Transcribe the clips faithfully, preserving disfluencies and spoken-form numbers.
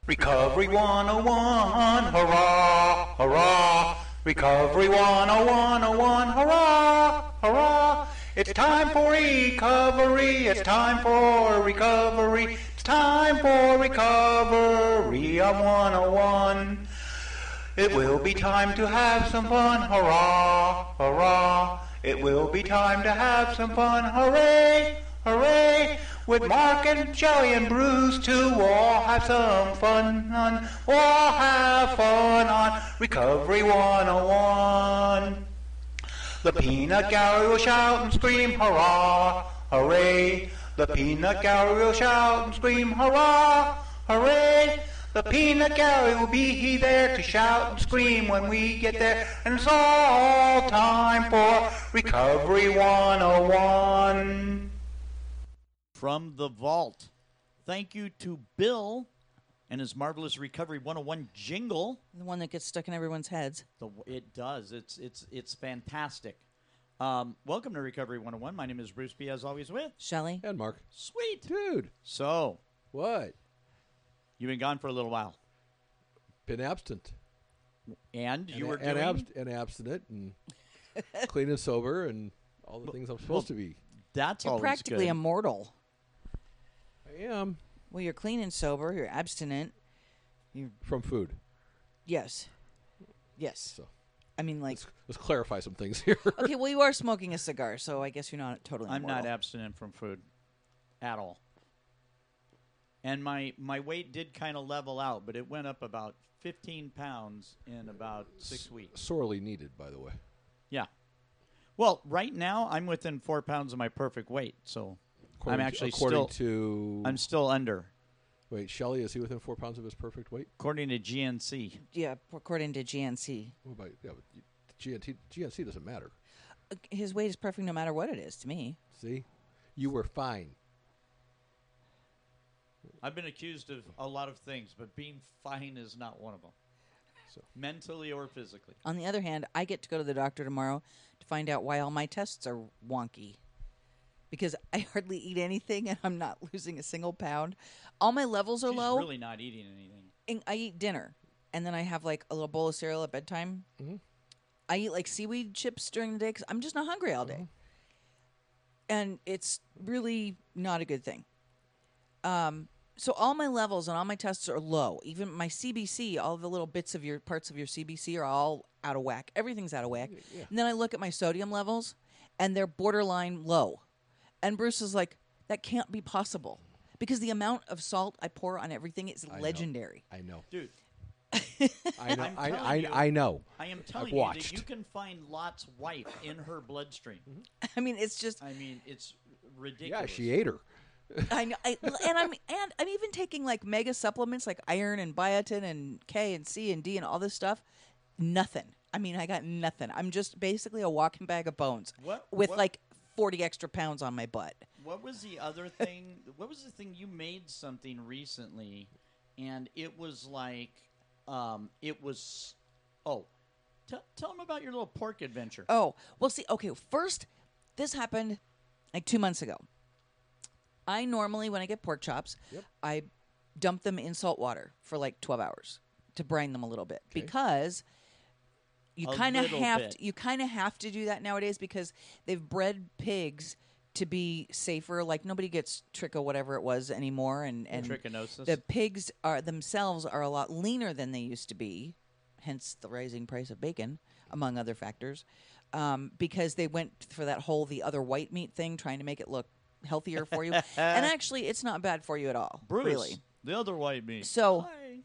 Recovery one oh one, hurrah, hurrah. Recovery one oh one, oh one, hurrah, hurrah. It's time for recovery, it's time for recovery, it's time for recovery on one oh one. It will be time to have some fun, hurrah, hurrah. It will be time to have some fun, hooray, hooray. With Mark and Shelley and Bruce too, we'll all have some fun on, we'll all have fun on Recovery one oh one. The peanut gallery will shout and scream, hurrah, hooray. The peanut gallery will shout and scream, hurrah, hooray. The peanut gallery will be there to shout and scream when we get there. And it's all time for Recovery one oh one. From the vault. Thank you to Bill and his marvelous Recovery one oh one jingle. The one that gets stuck in everyone's heads. The, it does. It's it's it's fantastic. Um, welcome to Recovery one oh one. My name is Bruce B. As always with Shelley and Mark. Sweet. Dude. So. What? You've been gone for a little while. Been absent. And you and, were and, doing... abs- and abstinent and clean and sober and all the things I'm supposed well, to be. That's You're always practically good. immortal. I am. Well, you're clean and sober. You're abstinent. You're From food. Yes. Yes. So I mean, like... Let's, let's clarify some things here. Okay, well, you are smoking a cigar, so I guess you're not totally I'm immortal. not abstinent from food at all. And my, my weight did kind of level out, but it went up about fifteen pounds in about six weeks. Sorely needed, by the way. Yeah. Well, right now I'm within four pounds of my perfect weight, so According I'm actually to, according still to I'm still under. Wait, Shelley, is he within four pounds of his perfect weight? According to G N C. Yeah, according to G N C. What about, yeah, but G N C, G N C doesn't matter. Uh, His weight is perfect no matter what it is to me. See? You were fine. I've been accused of a lot of things, but being fine is not one of them. So. Mentally or physically. On the other hand, I get to go to the doctor tomorrow to find out why all my tests are wonky. Because I hardly eat anything and I'm not losing a single pound. All my levels are She's low. really not eating anything. And I eat dinner. And then I have like a little bowl of cereal at bedtime. Mm-hmm. I eat like seaweed chips during the day because I'm just not hungry all day. Mm-hmm. And it's really not a good thing. Um, so all my levels and all my tests are low. Even my C B C, all the little bits of your parts of your C B C are all out of whack. Everything's out of whack. Yeah. And then I look at my sodium levels, and they're borderline low. And Bruce is like, that can't be possible. Because the amount of salt I pour on everything is I know. legendary. I know. Dude, I know. I'm I, telling I, you. I know. I am telling I've you watched. that you can find Lot's wife in her bloodstream. I mean, it's just... I mean, it's ridiculous. Yeah, she ate her. I know, I, and I'm and I'm even taking like mega supplements like iron and biotin and K and C and D and all this stuff. Nothing. I mean, I got nothing. I'm just basically a walking bag of bones What- with what- like forty extra pounds on my butt. What was the other thing? What was the thing you made something recently, and it was like, um, it was, oh, t- tell them about your little pork adventure. Oh, well, see, okay, first, this happened like two months ago. I normally, when I get pork chops, Yep. I dump them in salt water for like twelve hours to brine them a little bit Okay. because you A kind of little have bit. to, you kind of have to do that nowadays because they've bred pigs to be safer. Like nobody gets tricho whatever it was anymore, and and Trichinosis. the pigs are themselves are a lot leaner than they used to be, hence the rising price of bacon, among other factors, um, because they went for that whole the other white meat thing, trying to make it look healthier for you. And actually, it's not bad for you at all, Bruce, really. the other white meat. So, Hi.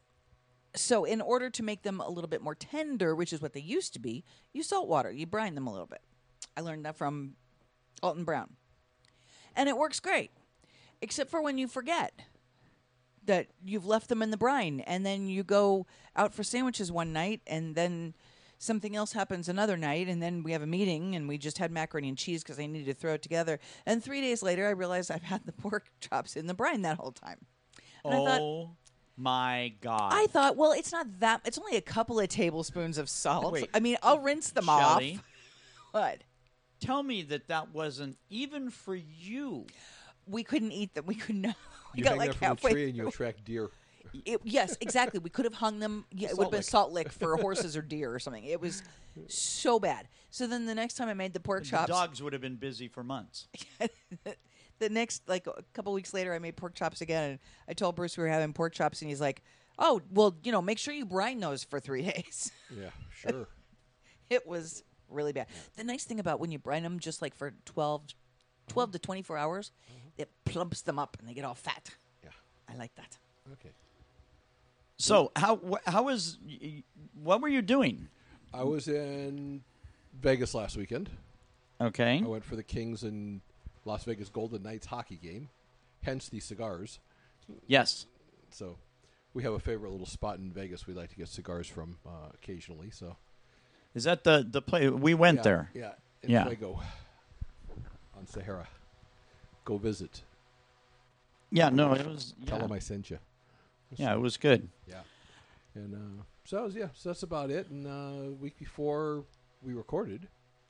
so in order to make them a little bit more tender, which is what they used to be, you salt water, you brine them a little bit. I learned that from Alton Brown. And it works great, except for when you forget that you've left them in the brine, and then you go out for sandwiches one night, and then something else happens another night, and then we have a meeting, and we just had macaroni and cheese because I needed to throw it together. And three days later, I realized I've had the pork chops in the brine that whole time. And oh I thought, my God. I thought, well, it's not that. It's only a couple of tablespoons of salt. Wait. I mean, I'll rinse them Shelley, off. What? tell me that that wasn't even for you. We couldn't eat them. We could not. We You got hang like there from halfway. a tree and you through. attract deer. It, yes, exactly. We could have hung them. Yeah, it would have been Lick. Salt Lick for horses or deer or something. It was so bad. So then the next time I made the pork The chops, dogs would have been busy for months. the next like a couple weeks later, I made pork chops again, and I told Bruce we were having pork chops, and he's like, "Oh, well, you know, make sure you brine those for three days." Yeah, sure. It was really bad. The nice thing about when you brine them just like for twelve, twelve to twenty-four hours, it plumps them up and they get all fat. Yeah. I like that. Okay. So how wh- how was y- y- what were you doing? I was in Vegas last weekend. Okay. I went for the Kings and Las Vegas Golden Knights hockey game, hence the cigars. Yes. So we have a favorite little spot in Vegas we like to get cigars from uh, occasionally. So Is that the the play? We went yeah, there. Yeah. In Yeah. Fuego on Sahara. Go visit. Yeah. No, it was. Tell Yeah. them I sent you. Yeah, it was good. Yeah. And uh, so that was, yeah, so that's about it. And uh, the week before we recorded,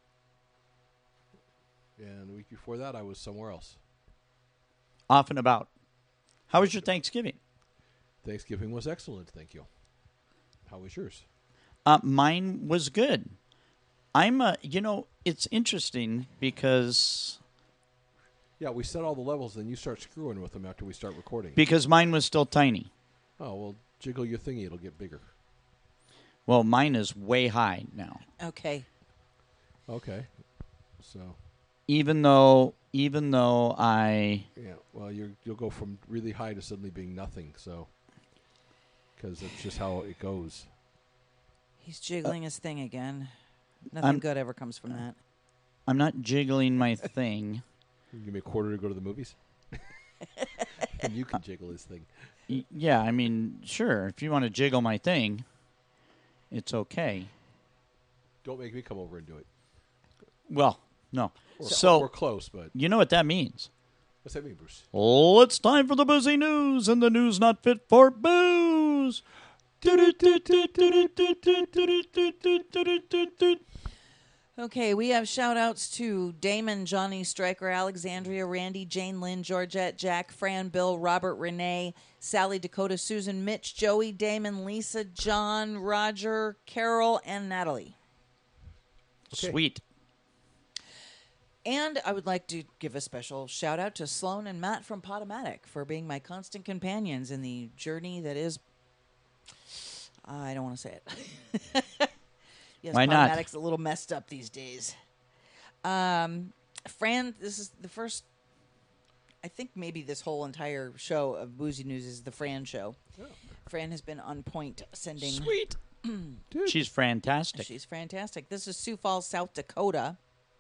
and the week before that I was somewhere else. Off and about. How was your Thanksgiving? Thanksgiving was excellent, thank you. How was yours? Uh, mine was good. I'm a. You know, it's interesting because Yeah, we set all the levels, and you start screwing with them after we start recording. because mine was still tiny. Oh, well, jiggle your thingy, it'll get bigger. Well, mine is way high now. Okay. Okay. So, Even though, even though I, yeah, well, you're, you'll go from really high to suddenly being nothing, so, because that's just how it goes. He's jiggling his thing again. Nothing I'm- good ever comes from that. I'm not jiggling my thing. You give me a quarter to go to the movies? And you can jiggle his thing. Y- Yeah, I mean, sure. If you want to jiggle my thing, it's okay. Don't make me come over and do it. Well, no. We're, So we're close, but you know what that means. what's that mean, Bruce? Oh, it's time for the busy news, and the news not fit for booze. Okay, we have shout outs to Damon, Johnny, Stryker, Alexandria, Randy, Jane, Lynn, Georgette, Jack, Fran, Bill, Robert, Renee, Sally, Dakota, Susan, Mitch, Joey, Damon, Lisa, John, Roger, Carol, and Natalie. Okay. Sweet. And I would like to give a special shout out to Sloan and Matt from Potomatic for being my constant companions in the journey that is. I don't want to say it. Yes, Why not? Potomatic's a little messed up these days. Um, Fran, this is the first. I think maybe this whole entire show of Boozy News is the Fran show. Oh. Fran has been on point sending. Sweet. Dude. She's fantastic. She's fantastic. This is Sioux Falls, South Dakota.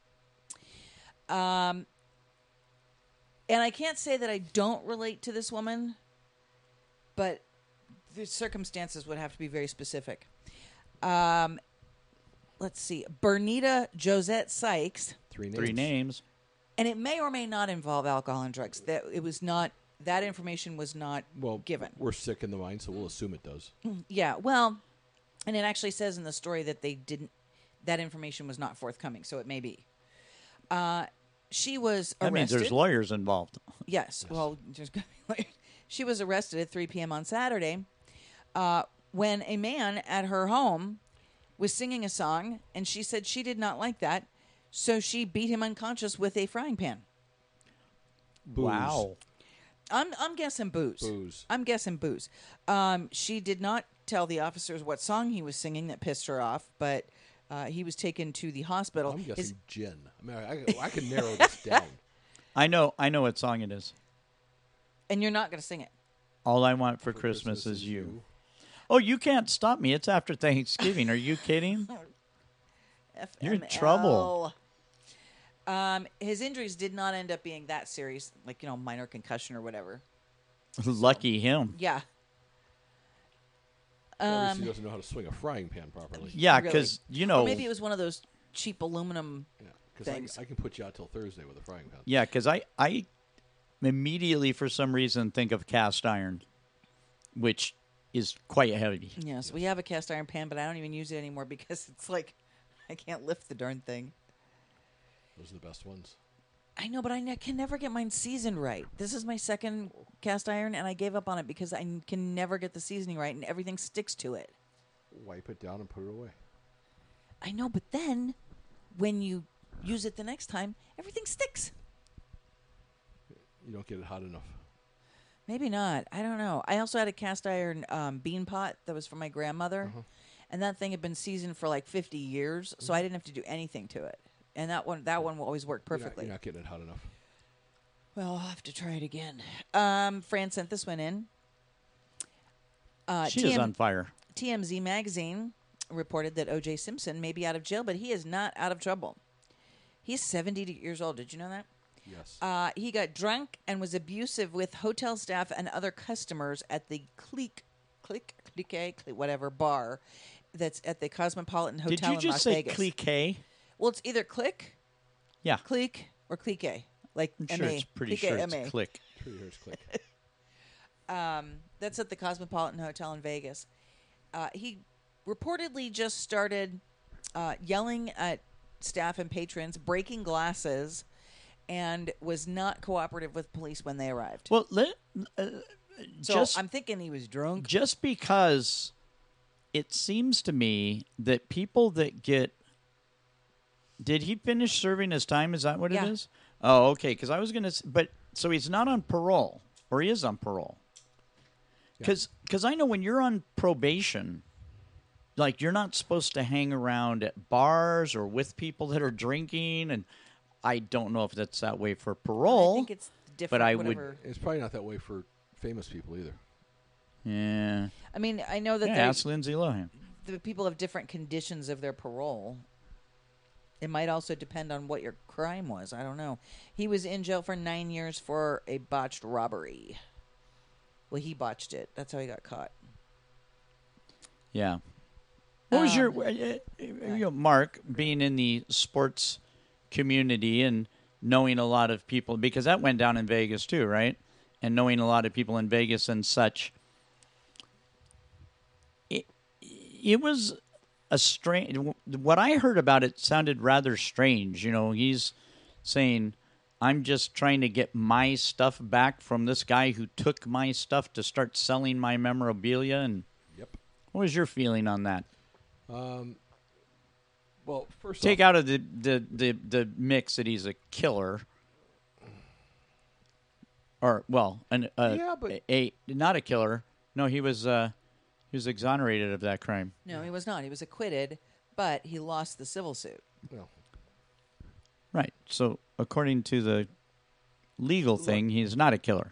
Um, and I can't say that I don't relate to this woman, but the circumstances would have to be very specific. Um, let's see. Bernita Josette Sykes, Three names. Three names. and it may or may not involve alcohol and drugs. That it was not. That information was not Well, given. we're sick in the mind, so we'll assume it does. Yeah, well, and it actually says in the story that they didn't. That information was not forthcoming, so it may be. Uh, she was That arrested. means there's lawyers involved. Yes. Well, just she was arrested at three p.m. on Saturday uh, when a man at her home was singing a song, and she said she did not like that, so she beat him unconscious with a frying pan. Booze. Wow. I'm I'm guessing booze. Booze. I'm guessing booze. Um, she did not tell the officers what song he was singing that pissed her off, but uh, he was taken to the hospital. I'm guessing His- gin. I mean, I, I can narrow this down. I know. I know what song it is. and you're not going to sing it. All I want for, Christmas, is you. Oh, you can't stop me. It's after Thanksgiving. Are you kidding? You're in F M L. trouble. Um, his injuries did not end up being that serious, like, you know, minor concussion or whatever. Lucky him. Yeah. Obviously, Um, he doesn't know how to swing a frying pan properly. Yeah, really. because you Or know. maybe it was one of those cheap aluminum. Yeah, because Thanks. I, I can put you out till Thursday with a frying pan. Yeah, because I I immediately for some reason think of cast iron, which is quite heavy. Yes, we have a cast iron pan, but I don't even use it anymore because it's like I can't lift the darn thing. Those are the best ones. I know, but I ne- can never get mine seasoned right. This is my second cast iron, and I gave up on it because I n- can never get the seasoning right, and everything sticks to it. Wipe it down and put it away. I know, but then when you use it the next time, everything sticks. You don't get it hot enough. Maybe not. I don't know. I also had a cast iron um, bean pot that was from my grandmother, Uh-huh. and that thing had been seasoned for like fifty years, so I didn't have to do anything to it. And that one, that one will always work You're not- perfectly. You're not, getting it hot enough. Well, I'll have to try it again. Um, Fran sent this one in. Uh, She T M- is on fire. T M Z Magazine reported that O J Simpson may be out of jail, but he is not out of trouble. He's seventy years old. Did you know that? Yes. Uh, he got drunk and was abusive with hotel staff and other customers at the Clique, Clique, Clique, Clique, whatever bar that's at the Cosmopolitan Hotel Did you in just Las say Vegas. clique? Well, it's either Clique, Yeah. Clique, or Clique. Like I'm M sure A. it's pretty Clique sure M A. it's click. True, here's click. Um, that's at the Cosmopolitan Hotel in Vegas. Uh, he reportedly just started uh, yelling at staff and patrons, breaking glasses, and was not cooperative with police when they arrived. Well, let, uh, so just I'm thinking he was drunk. just because it seems to me that people that get did he finish serving his time? Is that what Yeah. it is? Oh, okay. Because I was gonna, s- but so he's not on parole, or he is on parole. Because I know when you're on probation, like you're not supposed to hang around at bars or with people that are drinking, and I don't know if that's that way for parole. I think it's different. I would- whatever. It's probably not that way for famous people either. yeah. I mean, I know that Yeah, they- ask Lindsay Lohan. the people have different conditions of their parole. It might also depend on what your crime was. I don't know. He was in jail for nine years for a botched robbery. Well, he botched it. That's how he got caught. Yeah. What was Um, your, uh, uh, you know, Mark, being in the sports community and knowing a lot of people, because that went down in Vegas too, right? And knowing a lot of people in Vegas and such. It, it was a strange, what I heard about it sounded rather strange. You know, he's saying, I'm just trying to get my stuff back from this guy who took my stuff to start selling my memorabilia. And Yep. what was your feeling on that? Um, well, first Take off, out of the, the, the, the mix that he's a killer. Or, well, an, uh, Yeah, but- a, a not a killer. No, he was uh, he was exonerated of that crime. No, he was not. He was acquitted, but he lost the civil suit. well, Right. So, according to the legal thing, he's not a killer.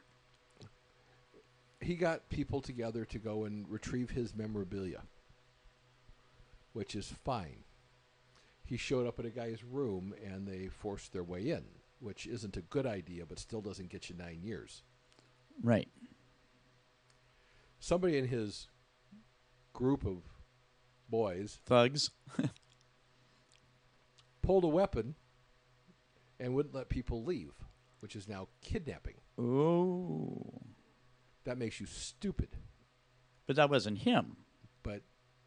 he got people together to go and retrieve his memorabilia, which is fine. He showed up at a guy's room and they forced their way in, which isn't a good idea, but still doesn't get you nine years. Right. Somebody in his group of boys Thugs. pulled a weapon and wouldn't let people leave, which is now kidnapping. Ooh. That makes you stupid. But that wasn't him. But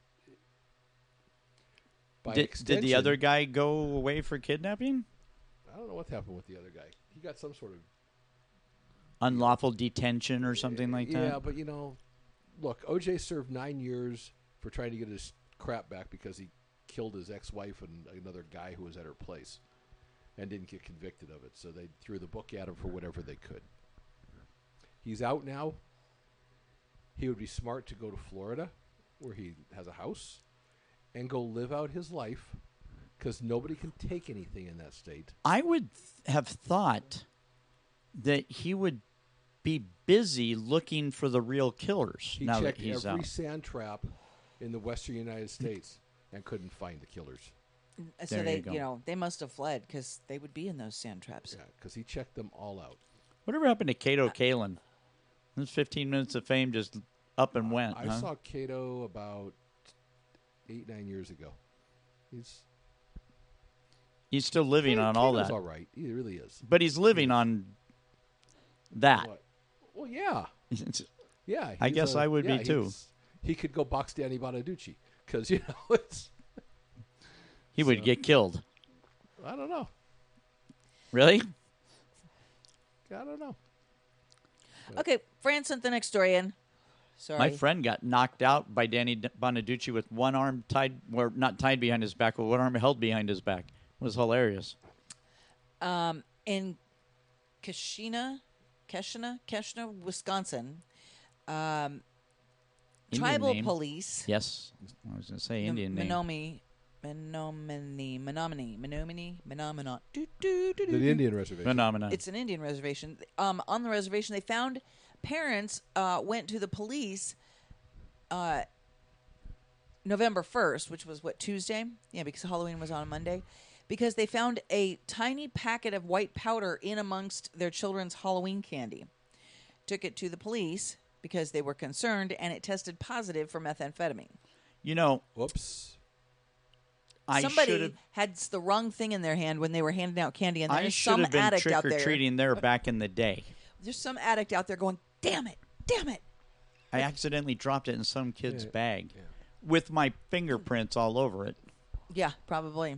by Did, did extension, the other guy go away for kidnapping? I don't know what happened with the other guy. He got some sort of Unlawful detention or something like that? Yeah, but you know, look, O J served nine years for trying to get his crap back because he killed his ex-wife and another guy who was at her place, and didn't get convicted of it. So they threw the book at him for whatever they could. He's out now. He would be smart to go to Florida, where he has a house, and go live out his life, because nobody can take anything in that state. I would th- have thought that he would be busy looking for the real killers He now that checked he's every out. sand trap in the western United States and couldn't find the killers. So There they, you go. you know, they must have fled because they would be in those sand traps. Yeah, because he checked them all out. Whatever happened to Cato Kalin? Those fifteen minutes of fame just up and went. I huh? saw Cato about eight, nine years ago. He's He's still living Yeah, on all Cato's that. all right. He really is. But he's living on that. What? Well, yeah, yeah. I he's guess a- I would be yeah, too. he's- He could go box Danny Bonaducci because you know it's. He would So- get killed. I don't know. Really? I don't know. Okay, Fran sent the next story in. Sorry. My friend got knocked out by Danny D- Bonaducci with one arm tied, or not tied behind his back, but one arm held behind his back. It was hilarious. Um, in Keshena, Keshena, Keshena, Wisconsin, um, Indian tribal name. police, Yes, I was going to say Indian name. Menominee, Menominee, Menominee, Menominee, Menominee, do, do, do, do, The do. Indian reservation. Phenomenon. It's an Indian reservation. Um, on the reservation, they found parents uh, went to the police uh, November first, which was, what, Tuesday? Yeah, because Halloween was on a Monday. Because they found a tiny packet of white powder in amongst their children's Halloween candy. Took it to the police because they were concerned, and it tested positive for methamphetamine. You know, Whoops. I should Somebody have. had s- the wrong thing in their hand when they were handing out candy, and I there's should some have been addict trick out or there. treating there back in the day. There's some addict out there going, "Damn it, damn it!" I accidentally dropped it in some kid's Yeah, bag yeah. with my fingerprints all over it. Yeah, probably.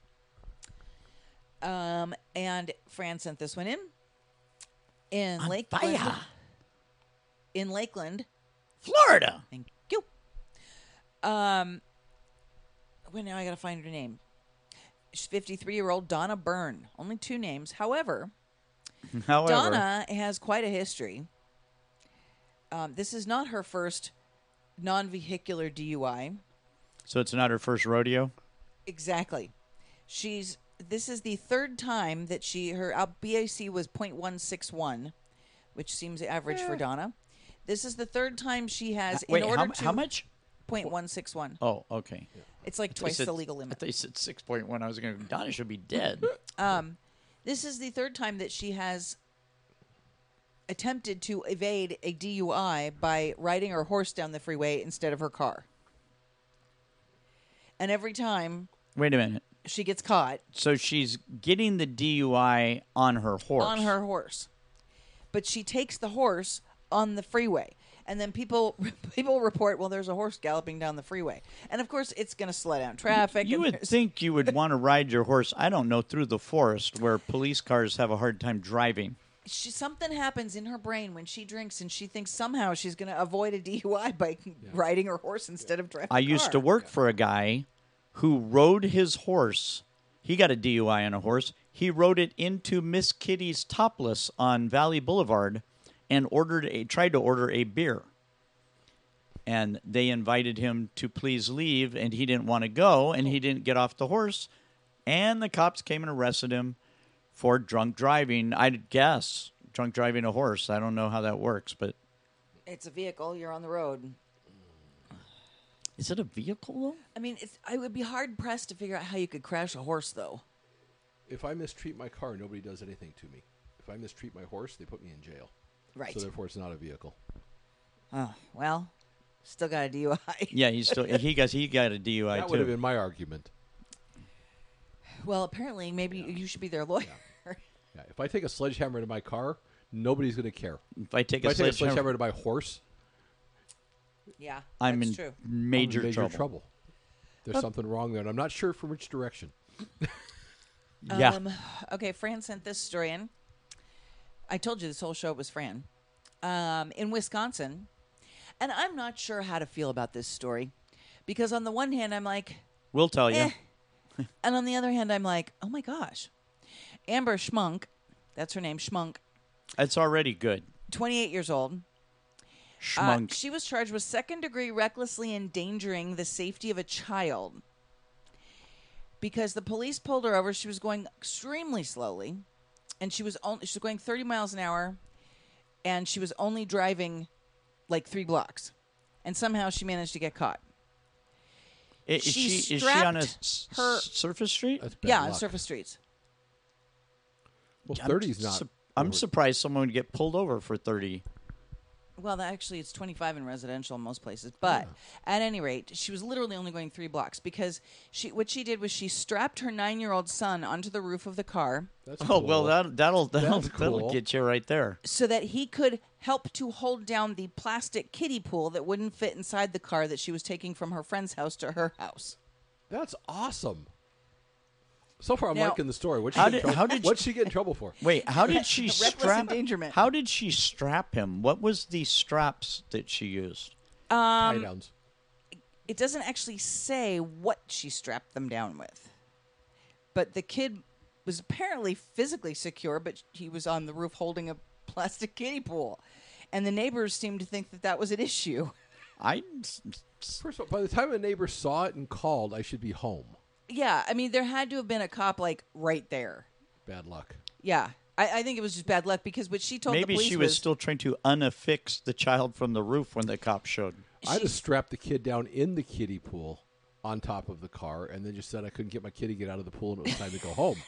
Um, and Fran sent this one in. In On Lakeland. fire. In Lakeland. Florida. Thank you. Um, well, now I got to find her name. She's fifty-three-year-old Donna Byrne. Only two names. However, However, Donna has quite a history. Um, this is not her first non-vehicular D U I. so it's not her first rodeo. Exactly. She's this is the third time that she her uh, B A C was point one six one, which seems average for Donna. This is the third time she has Wait, in order how, to how much? point one six one. Oh, okay. It's like I twice said- the legal I limit. thought you said six point one. I was going to. Donna should be dead. Um, this is the third time that she has attempted to evade a D U I by riding her horse down the freeway instead of her car. And every time Wait a minute. she gets caught So she's getting the D U I on her horse. on her horse, but she takes the horse on the freeway. And then people people report, well, there's a horse galloping down the freeway. And, of course, it's going to slow down traffic. You and would there's- think you would want to ride your horse, I don't know, through the forest where police cars have a hard time driving. she, something happens in her brain when she drinks, and she thinks somehow she's going to avoid a D U I by riding her horse instead of driving I a used car. to work for a guy who rode his horse. He got a D U I on a horse. He rode it into Miss Kitty's Topless on Valley Boulevard and ordered a tried to order a beer. And they invited him to please leave, and he didn't want to go, and he didn't get off the horse. And the cops came and arrested him for drunk driving. I'd guess drunk driving a horse. I don't know how that works, but It's a vehicle. You're on the road. is it a vehicle though? I mean, it's, I would be hard-pressed to figure out how you could crash a horse, though. If I mistreat my car, nobody does anything to me. If I mistreat my horse, they put me in jail. Right. So therefore, it's not a vehicle. Oh, well, still got a D U I. Yeah, he's still he got he got a D U I That too. would have been my argument. Well, apparently, maybe you should be their lawyer. Yeah, if I take a sledgehammer to my car, nobody's going to care. If I take If a I take a sledgehammer, sledgehammer to my horse, Yeah, I'm that's in true. major, I'm in major trouble. There's something wrong there, and I'm not sure from which direction. Yeah, Um, okay, Fran sent this story in. I told you this whole show was Fran. Um, in Wisconsin. And I'm not sure how to feel about this story. Because on the one hand, I'm like, we'll tell you. eh. And on the other hand, I'm like, oh my gosh. Amber Schmunk, that's her name, Schmunk, It's already good. twenty-eight years old. Uh, Schmunk. she was charged with second degree recklessly endangering the safety of a child. Because the police pulled her over, she was going extremely slowly. And she was only she was going thirty miles an hour, and she was only driving like three blocks, and somehow she managed to get caught. I- is she she is she on a strapped s- her- surface street? That's bad yeah, on luck. surface streets. Well, I'm thirty's su- not. I'm over- surprised someone would get pulled over for thirty. Well, that actually, it's twenty-five in residential in most places. But at any rate, she was literally only going three blocks because she what she did was she strapped her nine-year-old son onto the roof of the car That's Oh well, cool. that that'll that'll That's that'll cool. get you right there. so that he could help to hold down the plastic kiddie pool that wouldn't fit inside the car that she was taking from her friend's house to her house. That's awesome. So far, I'm Now- liking the story. What'd she, How get in did- trouble- how did what'd she get in trouble for? Wait, how did she Reckless strap? endangerment. How did she strap him? What was the straps that she used? Tie Um, downs. it doesn't actually say what she strapped them down with. But the kid was apparently physically secure, but he was on the roof holding a plastic kiddie pool. And the neighbors seemed to think that that was an issue. I First of all, by the time a neighbor saw it and called, I should be home. Yeah, I mean, there had to have been a cop, like, right there. Bad luck. Yeah. I, I think it was just bad luck because what she told the maybe police she was still trying to unaffix the child from the roof when the cop showed. I She- just strapped the kid down in the kiddie pool on top of the car and then just said I couldn't get my kid to get out of the pool and it was time to go home.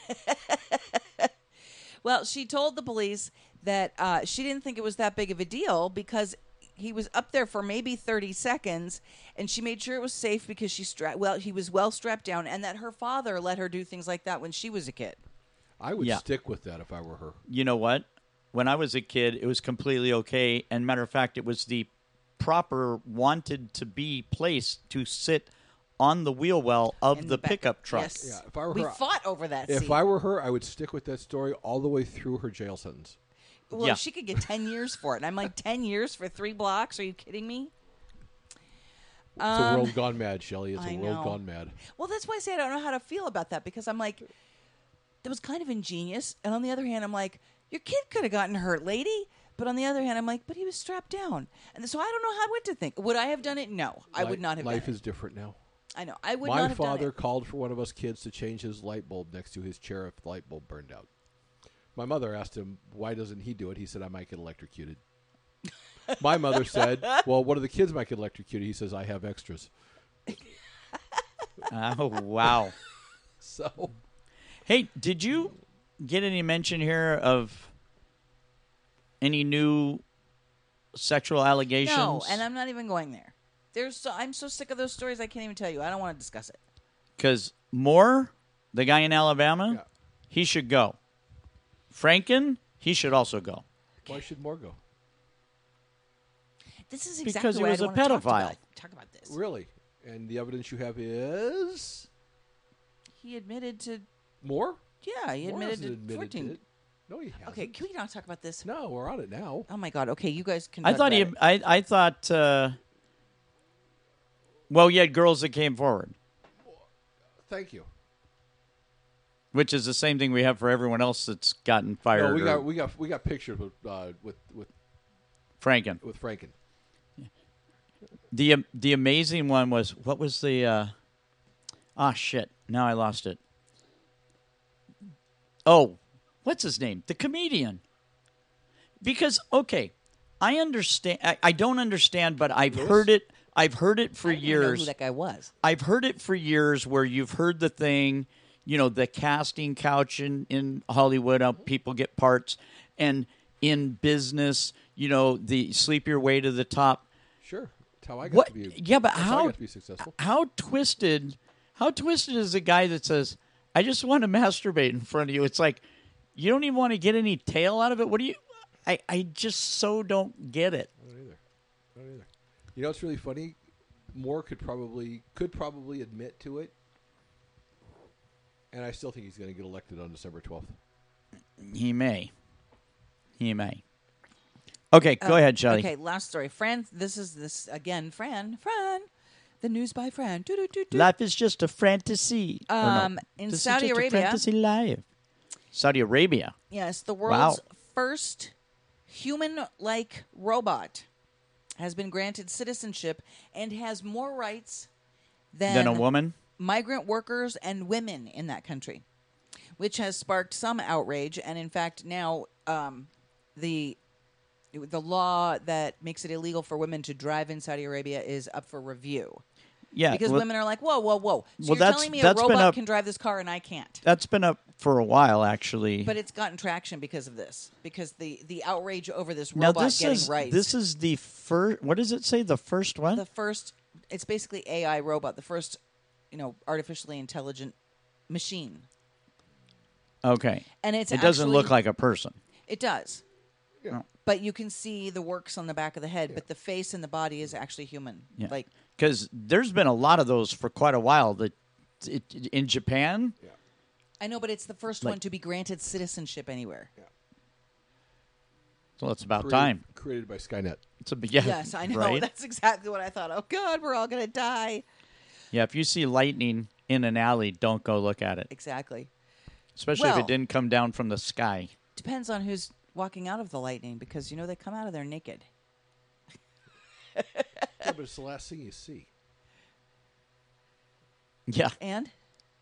Well, she told the police that uh, she didn't think it was that big of a deal because he was up there for maybe thirty seconds, and she made sure it was safe because she stra- well, he was well strapped down, and that her father let her do things like that when she was a kid. I would Yeah. stick with that if I were her. You know what? When I was a kid, it was completely okay. And matter of fact, it was the proper wanted to be place to sit on the wheel well of In the, back- pickup truck. Yes. Yeah, if I were we her- fought over that. If seat. I were her, I would stick with that story all the way through her jail sentence. well, Yeah. she could get ten years for it, and I'm like, ten years for three blocks? Are you kidding me? It's a world gone mad, Shelley. It's Um, I a world know. gone mad. Well, that's why I say I don't know how to feel about that because I'm like, that was kind of ingenious. And on the other hand, I'm like, your kid could have gotten hurt, lady. But on the other hand, I'm like, but he was strapped down. And so I don't know how what to think. Would I have done it? No, I Li- would not have Life done is different now. it. I know. I would My not have father done it. called for one of us kids to change his light bulb next to his chair if the light bulb burned out. My mother asked him, why doesn't he do it? He said, I might get electrocuted. My mother said, well, one of the kids might get electrocuted. He says, I have extras. Oh, wow. So, Hey, did you get any mention here of any new sexual allegations? No, and I'm not even going there. There's so, I'm so sick of those stories. I can't even tell you. I don't want to discuss it. Because Moore, the guy in Alabama, Yeah. he should go. Franken, he should also go. why should more go? This is Because exactly he why was I a don't wanna talk pedophile. about, talk about this. Really? And the evidence you have is He admitted to. more? Yeah, he Moore admitted hasn't to admitted fourteen. to it. No, he hasn't. Okay, can we not talk about this? No, we're on it now. Oh my God. Okay, you guys can. I talk thought he. about it. I, I thought. Uh, well, you had girls that came forward, Thank you. which is the same thing we have for everyone else that's gotten fired. No, we or got we got we got pictures with uh, with with Franken. with Franken. The um, the amazing one was what was the? Uh, ah, shit! Now I lost it. Oh, what's his name? The comedian. Because okay, I understand. I, I don't understand, but I've Lewis? heard it. I've heard it for I didn't even know years. who that guy was. I've heard it for years where you've heard the thing, you know, the casting couch in, in Hollywood, how people get parts. And in business, you know, the sleep your way to the top. Sure, that's how I got What? to be. Yeah, but that's how I how, got to be successful. how twisted, how twisted is the guy that says, I just want to masturbate in front of you? It's like, you don't even want to get any tail out of it. What do you, I, I just so don't get it. I don't either. I don't either. You know what's really funny? Moore could probably could probably admit to it, and I still think he's going to get elected on December twelfth. He may. He may. Okay, go Oh, ahead, Shelley. Okay, last story. Fran, this is this again. Fran, Fran, the news by Fran. Doo, doo, doo, doo. Life is just a fantasy. Or no, Um, in this is Saudi just a Arabia- fantasy life. Saudi Arabia. Yes, the world's Wow. first human-like robot has been granted citizenship and has more rights than, Then a woman. migrant workers and women in that country, which has sparked some outrage. And in fact, now um, the the law that makes it illegal for women to drive in Saudi Arabia is up for review. Yeah, Because well, women are like, whoa, whoa, whoa. So well, you're that's- telling me a that's been robot up- can drive this car and I can't. that's been up for a while, actually. But it's gotten traction because of this. Because the, the outrage over this now robot this getting is rights. this is the first. What does it say? The first one. the first, it's basically A I robot, the first, you know, artificially intelligent machine. okay. And it's it doesn't actually- look like a person. It does. Yeah. But you can see the works on the back of the head, but the face and the body is actually human. Yeah. Like, Because there's been a lot of those for quite a while. That it, in Japan, Yeah. I know, but it's the first Like- one to be granted citizenship anywhere. So it's about Created- time. Created by Skynet. It's a yeah. Yes, I know. Right? That's exactly what I thought. Oh, God, we're all going to die. Yeah, if you see lightning in an alley, don't go look at it. Exactly. Especially if Well- it didn't come down from the sky. Depends on who's walking out of the lightning because, you know, they come out of there naked. Yeah, but it's the last thing you see. Yeah. And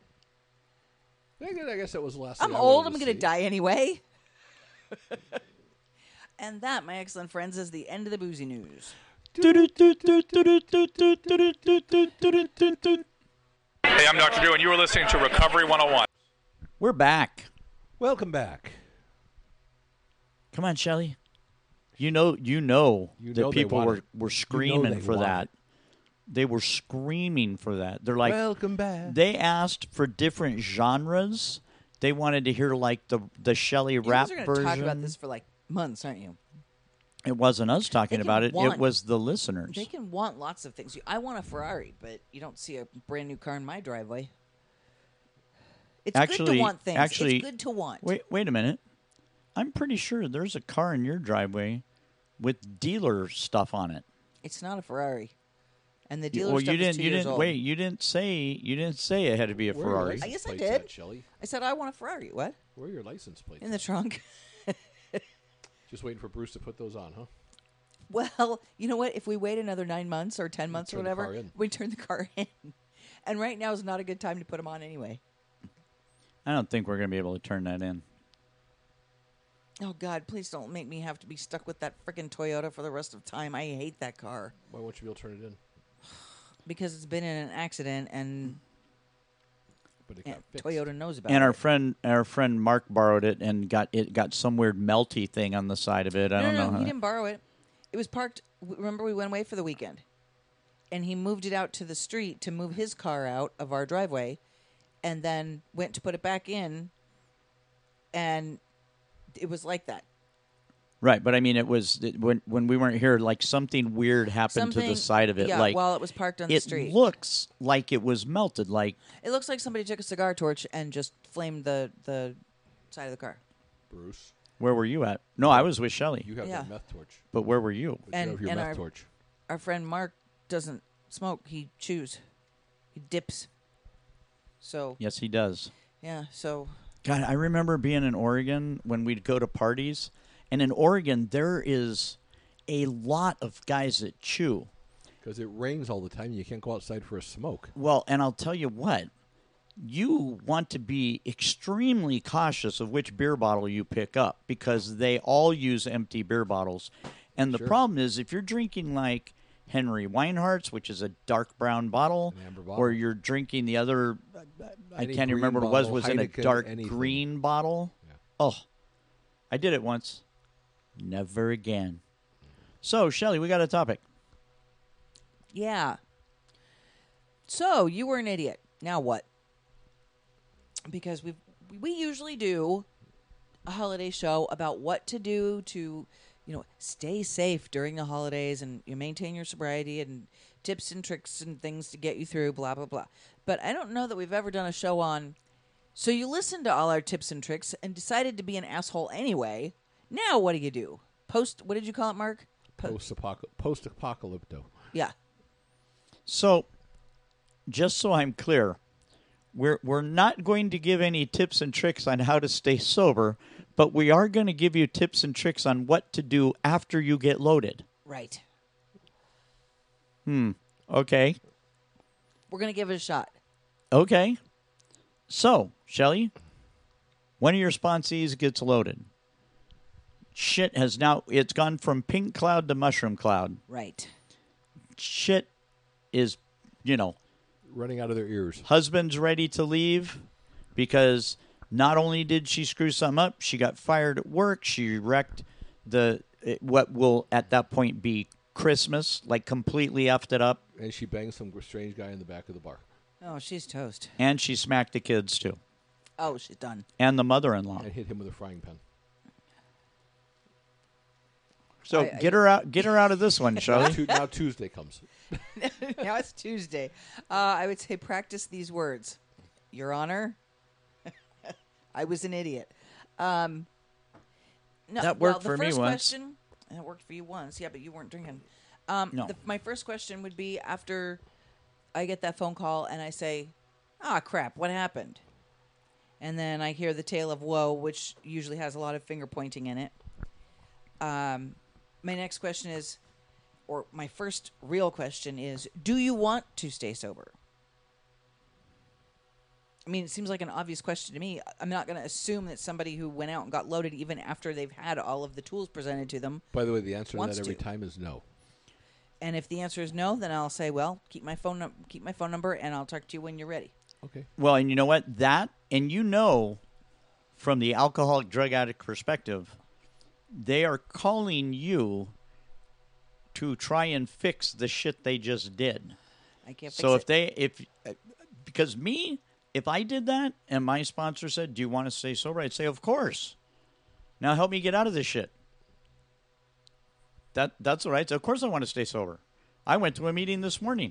I guess- I guess that was the last I'm thing I old. I'm wanted going to see. die anyway. And that, my excellent friends, is the end of the boozy news. Hey, I'm Doctor Drew, and you are listening to Recovery one oh one. We're back. Welcome back. Come on, Shelly. You know, you know You that know they people want were, it. were they screaming for want that. it. They were screaming for that. They're like, Welcome back. they asked for different genres. They wanted to hear like the the Shelly You rap guys are going version. to talk about this for like months, aren't you? It wasn't us talking They can about it. want- It was the listeners. They can want lots of things. You- I want a Ferrari, but you don't see a brand new car in my driveway. It's good Actually- to want things. actually- it's good to want. Wait, wait a minute. I'm pretty sure there's a car in your driveway with dealer stuff on it. It's not a Ferrari, and the You- dealer well, stuff you didn't. is two you years didn't old. wait. You didn't say. You didn't say it had to be a Where are your Ferrari. license I guess I plates did. at, Shelley? I said I want a Ferrari. What? Where are your license plates? In the trunk. Just waiting for Bruce to put those on, huh? Well, you know what? If we wait another nine months or ten months or turn the whatever, car in. we turn the car in. And right now is not a good time to put them on anyway. I don't think we're going to be able to turn that in. Oh God! Please don't make me have to be stuck with that frickin' Toyota for the rest of time. I hate that car Why won't you be able to turn it in? because it's been in an accident and, But it and got fixed. Toyota knows about And it. our friend, our friend Mark borrowed it and got it got some weird melty thing on the side of it. I no, don't no, know. no, how he that- didn't borrow it. It was parked. w- Remember, we went away for the weekend, and he moved it out to the street to move his car out of our driveway, and then went to put it back in, and it was like that. Right, but I mean, it was it, when when we weren't here. Like something weird happened to Something- the side of it. yeah, like while it was parked on the it street. looks like it was melted. Like It looks like somebody took a cigar torch and just flamed the the side of the car. Bruce, where were you at? No, I was with Shelly. you have Yeah. the meth torch. But where were you? But And- you have your and meth our- torch. Our friend Mark doesn't smoke; he chews, he dips. So Yes, he does. yeah, so God, I remember being in Oregon when we'd go to parties, and in Oregon there is a lot of guys that chew. Because it rains all the time. You can't go outside for a smoke. Well, and I'll tell you what, you want to be extremely cautious of which beer bottle you pick up because they all use empty beer bottles. And the Sure. problem is if you're drinking like Henry Weinhardt's, which is a dark brown bottle, An amber bottle. or you're drinking the other, I Any can't even green remember what it was, bottle, was in a Heineken, dark anything. green bottle. Yeah. Oh, I did it once. Never again. So, Shelly, we got a topic. yeah. So you were an idiot. Now what? Because we we usually do a holiday show about what to do to, you know, stay safe during the holidays and you maintain your sobriety and tips and tricks and things to get you through, blah blah blah. But I don't know that we've ever done a show on. So you listened to all our tips and tricks and decided to be an asshole anyway. Now what do you do? Post. What did you call it, Mark? Po- Post-apocal- Post-apocalypto. yeah. So, just so I'm clear, we're we're not going to give any tips and tricks on how to stay sober, but we are going to give you tips and tricks on what to do after you get loaded. Right. Okay? We're gonna give it a shot. Okay. So, Shelly, one of your sponsees gets loaded. Shit has now, it's gone from pink cloud to mushroom cloud. Right. Shit is, you know, Running out of their ears. husband's ready to leave because not only did she screw something up, she got fired at work. She wrecked the it- what will at that point be Christmas, like completely effed it up, And she banged some strange guy in the back of the bar. Oh, she's toast. and she smacked the kids too, Oh, she's done. and the mother-in-law. And hit him with a frying pan. So I- I- get her out, get her out of this one, Shelley. Tu- now Tuesday comes. Now it's Tuesday. Uh, I would say practice these words. Your Honor. I was an idiot. Um, no, That well, worked the for me first once. Question, it worked for you once, yeah, but you weren't drinking. Um, No. the, my first question would be after I get that phone call and I say, "Ah, crap, what happened?" And then I hear the tale of woe, which usually has a lot of finger pointing in it. Um, my next question is, or my first real question is, do you want to stay sober? I mean, it seems like an obvious question to me. I'm not going to assume that somebody who went out and got loaded even after they've had all of the tools presented to them. By the way, the answer to Wants that every to. time is no. And if the answer is no, then I'll say, well, keep my phone num- keep my phone number, and I'll talk to you when you're ready. Okay. Well, and you know what? That, and you know, from the alcoholic drug addict perspective, they are calling you to try and fix the shit they just did. I can't fix So if it. they, if, uh, because me, if I did that and my sponsor said, "Do you want to stay sober?" I'd say, "Of course." Now help me get out of this shit. That that's all right. Of course I want to stay sober. I went to a meeting this morning.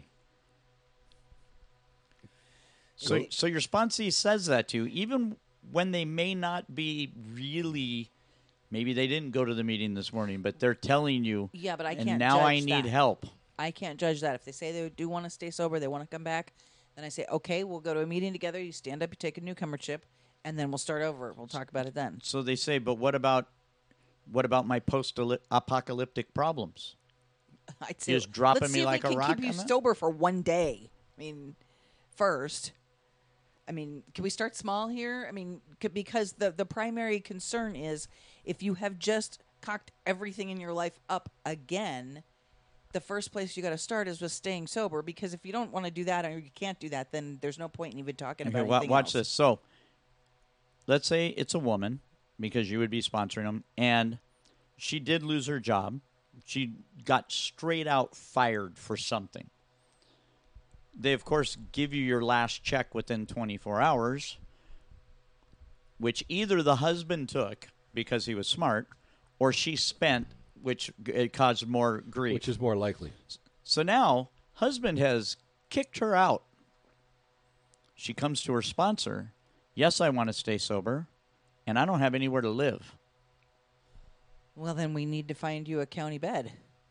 So Really? so your sponsee says that to you, even when they may not be really, maybe they didn't go to the meeting this morning, but they're telling you, Yeah, but I and can't now I judge need that. help. I can't judge that. If they say they do want to stay sober, they want to come back, then I say, okay, we'll go to a meeting together. You stand up, you take a newcomer chip, and then we'll start over. We'll talk about it then. So they say, but what about what about my post-apocalyptic problems? I'd say, Just dropping let's me see like if a we can rock keep you on that? sober for one day. I mean, first. I mean, can we start small here? I mean, c- because the the primary concern is if you have just cocked everything in your life up again, the first place you got to start is with staying sober. Because if you don't want to do that or you can't do that, then there's no point in even talking Okay, about wa- anything watch else. this. So, let's say it's a woman, because you would be sponsoring them, and she did lose her job. She got straight out fired for something. They, of course, give you your last check within twenty-four hours, which either the husband took because he was smart, or she spent, which g- it caused more grief. Which is more likely. So now, husband has kicked her out. She comes to her sponsor. Yes, I want to stay sober, and I don't have anywhere to live. Well, then we need to find you a county bed.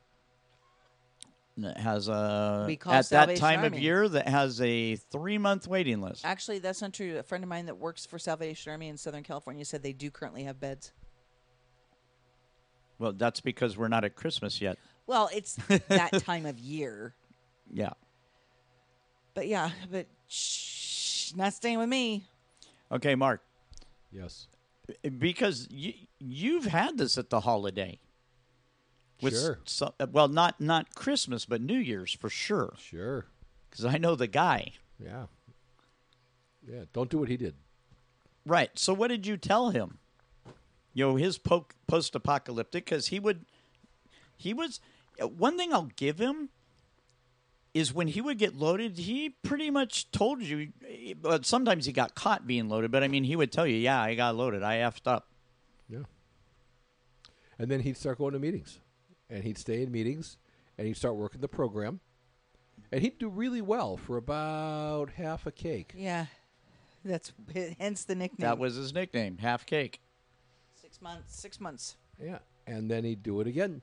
That has a We call at that Salvation time of Army. year that has a three month waiting list. Actually, that's not true. A friend of mine that works for Salvation Army in Southern California said they do currently have beds. Well, that's because we're not at Christmas yet. Well, it's that time of year. Yeah. But yeah, but shh, not staying with me. Okay, Mark. Yes. Because you you've had this at the holiday. With Sure. So, well, not not Christmas, but New Year's for sure. Sure. Because I know the guy. Yeah. Yeah. Don't do what he did. Right. So what did you tell him? You know, his po- post-apocalyptic, because he would, he was, one thing I'll give him is when he would get loaded, he pretty much told you, but sometimes he got caught being loaded, but I mean, he would tell you, yeah, I got loaded. I effed up. Yeah. And then he'd start going to meetings. And he'd stay in meetings. And he'd start working the program. And he'd do really well for about half a cake. Yeah, that's hence the nickname. That was his nickname, Half Cake. six months. Six months. Yeah. And then he'd do it again.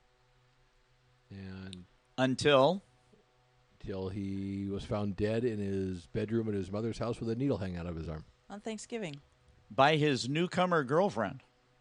And Until, till he was found dead in his bedroom at his mother's house with a needle hanging out of his arm. On Thanksgiving. by his newcomer girlfriend.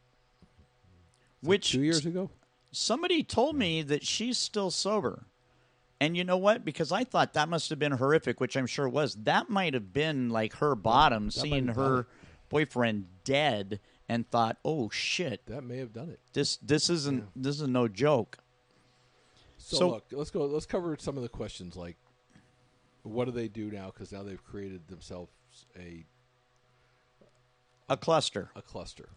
Which Two years ago? somebody told me that she's still sober. And you know what? Because I thought that must have been horrific, which I'm sure it was. That might have been like her bottom, That seeing might have done her it. boyfriend dead, and thought, "Oh shit, That may have done it. this this isn't this is no joke." So, So- look, let's go. Let's cover some of the questions. Like, what do they do now? Because now they've created themselves a A cluster. a cluster.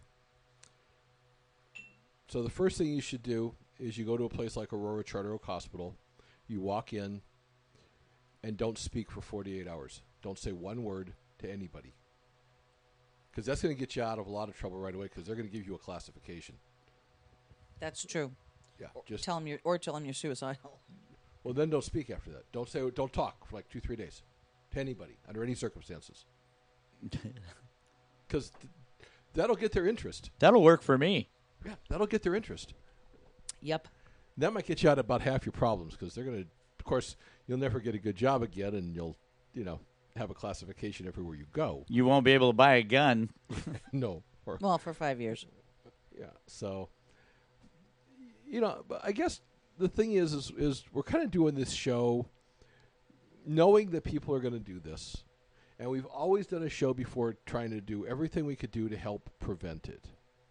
So the first thing you should do is you go to a place like Aurora Charter Oak Hospital. You walk in and don't speak for forty-eight hours. Don't say one word to anybody. Because that's going to get you out of a lot of trouble right away because they're going to give you a classification. That's true. Yeah, just Tell them you're, or tell them you're suicidal. well, then don't speak after that. Don't say, don't talk for like two, three days to anybody under any circumstances. Because because th- that'll get their interest. That'll work for me. Yeah, that'll get their interest. Yep. That might get you out of about half your problems because they're going to, of course, you'll never get a good job again, and you'll, you know, have a classification everywhere you go. You won't be able to buy a gun. No. Or, Well, for five years. yeah. So, you know, but I guess the thing is, is, is we're kind of doing this show knowing that people are going to do this. And we've always done a show before trying to do everything we could do to help prevent it.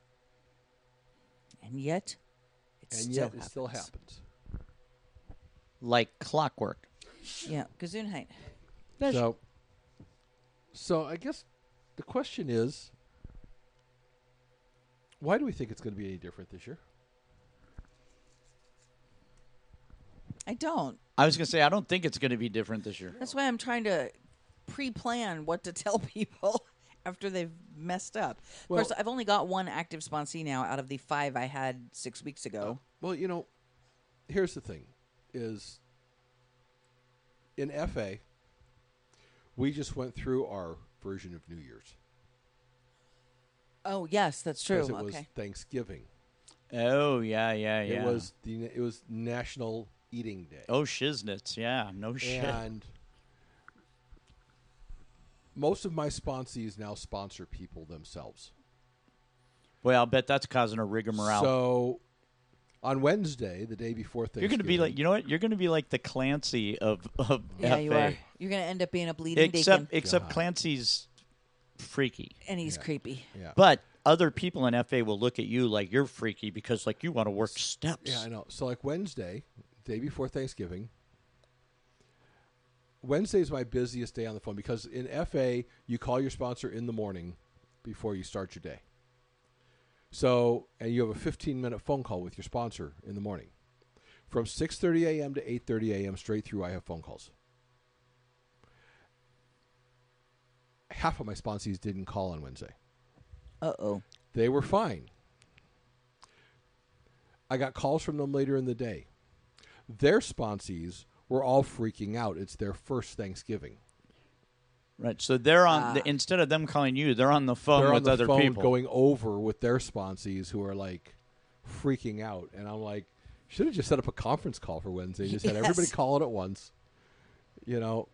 And yet, it And still yet happens. it still happens. Like clockwork. Yeah, Gesundheit. So, so I guess the question is, why do we think it's going to be any different this year? I don't. I was going to say, I don't think it's going to be different this year. That's why I'm trying to pre-plan what to tell people after they've messed up. Of Well- course, I've only got one active sponsee now out of the five I had six weeks ago. Well, you know, here's the thing: is in F A, we just went through our version of New Year's. Oh, yes, that's true. 'Cause it was Okay. Thanksgiving. Oh, yeah, yeah, yeah. It was the it was National Eating Day. Oh, shiznits. Yeah, no shit. And most of my sponsees now sponsor people themselves. Well, I'll bet that's causing a rigmarole. So on Wednesday, the day before Thanksgiving, You're going to be like, you know what? You're going to be like the Clancy of, of Yeah, F A. you are. You're going to end up being a bleeding Except, deacon. except God. Clancy's freaky. And he's Yeah. creepy. yeah. But other people in F A will look at you like you're freaky because, like, you want to work steps. Yeah, I know. So like Wednesday, day before Thanksgiving, Wednesday is my busiest day on the phone because in F A, you call your sponsor in the morning before you start your day. So, and you have a fifteen-minute phone call with your sponsor in the morning. From six thirty a.m. to eight thirty a.m. straight through, I have phone calls. Half of my sponsees didn't call on Wednesday. Uh-oh. They were fine. I got calls from them later in the day. Their sponsees were all freaking out. It's their first Thanksgiving. Right. So they're on, Ah. the, instead of them calling you, they're on the phone They're with on the other phone people. going over with their sponsees who are like freaking out. And I'm like, should have just set up a conference call for Wednesday. Just had Yes. everybody call it at once. You know,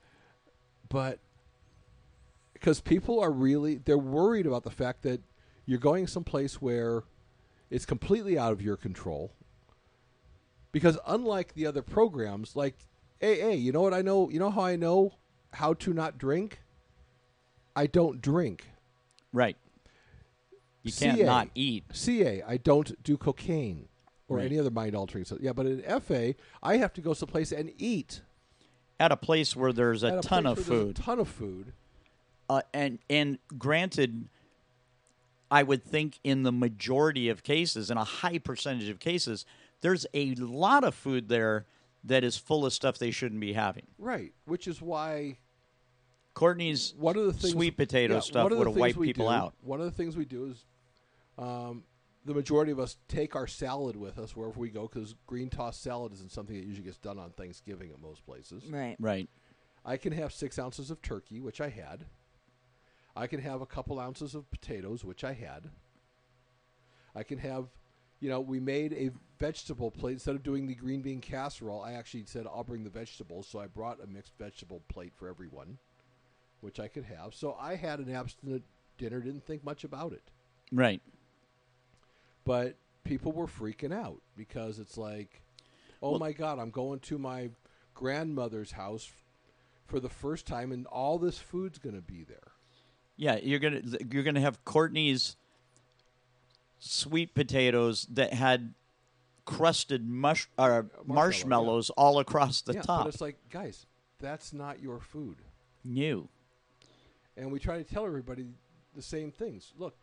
but because people are really, they're worried about the fact that you're going someplace where it's completely out of your control. Because unlike the other programs, like A A, you know what I know? You know how I know how to not drink? I don't drink. Right. You can't C A. not eat. C A, I don't do cocaine or Right. any other mind-altering stuff. Yeah, but in F A, I have to go someplace and eat. At a place where there's a At ton place of where there's food. A ton of food. Uh, and and granted, I would think in the majority of cases, in a high percentage of cases, there's a lot of food there that is full of stuff they shouldn't be having. Right, which is why Courtney's one of the things sweet potato yeah, stuff one of the would have things wiped we people do- out. One of the things we do is um, the majority of us take our salad with us wherever we go because green tossed salad isn't something that usually gets done on Thanksgiving at most places. Right. Right. I can have six ounces of turkey, which I had. I can have a couple ounces of potatoes, which I had. I can have, you know, we made a vegetable plate. Instead of doing the green bean casserole, I actually said, I'll bring the vegetables. So I brought a mixed vegetable plate for everyone, which I could have. So I had an abstinent dinner, didn't think much about it. Right. But people were freaking out because it's like, oh Well- my God, I'm going to my grandmother's house for the first time and all this food's going to be there. Yeah, you're gonna you're gonna have Courtney's sweet potatoes that had crusted mush uh, marshmallows all across the yeah, top. but it's like, guys, that's not your food. New. And we try to tell everybody the same things. Look,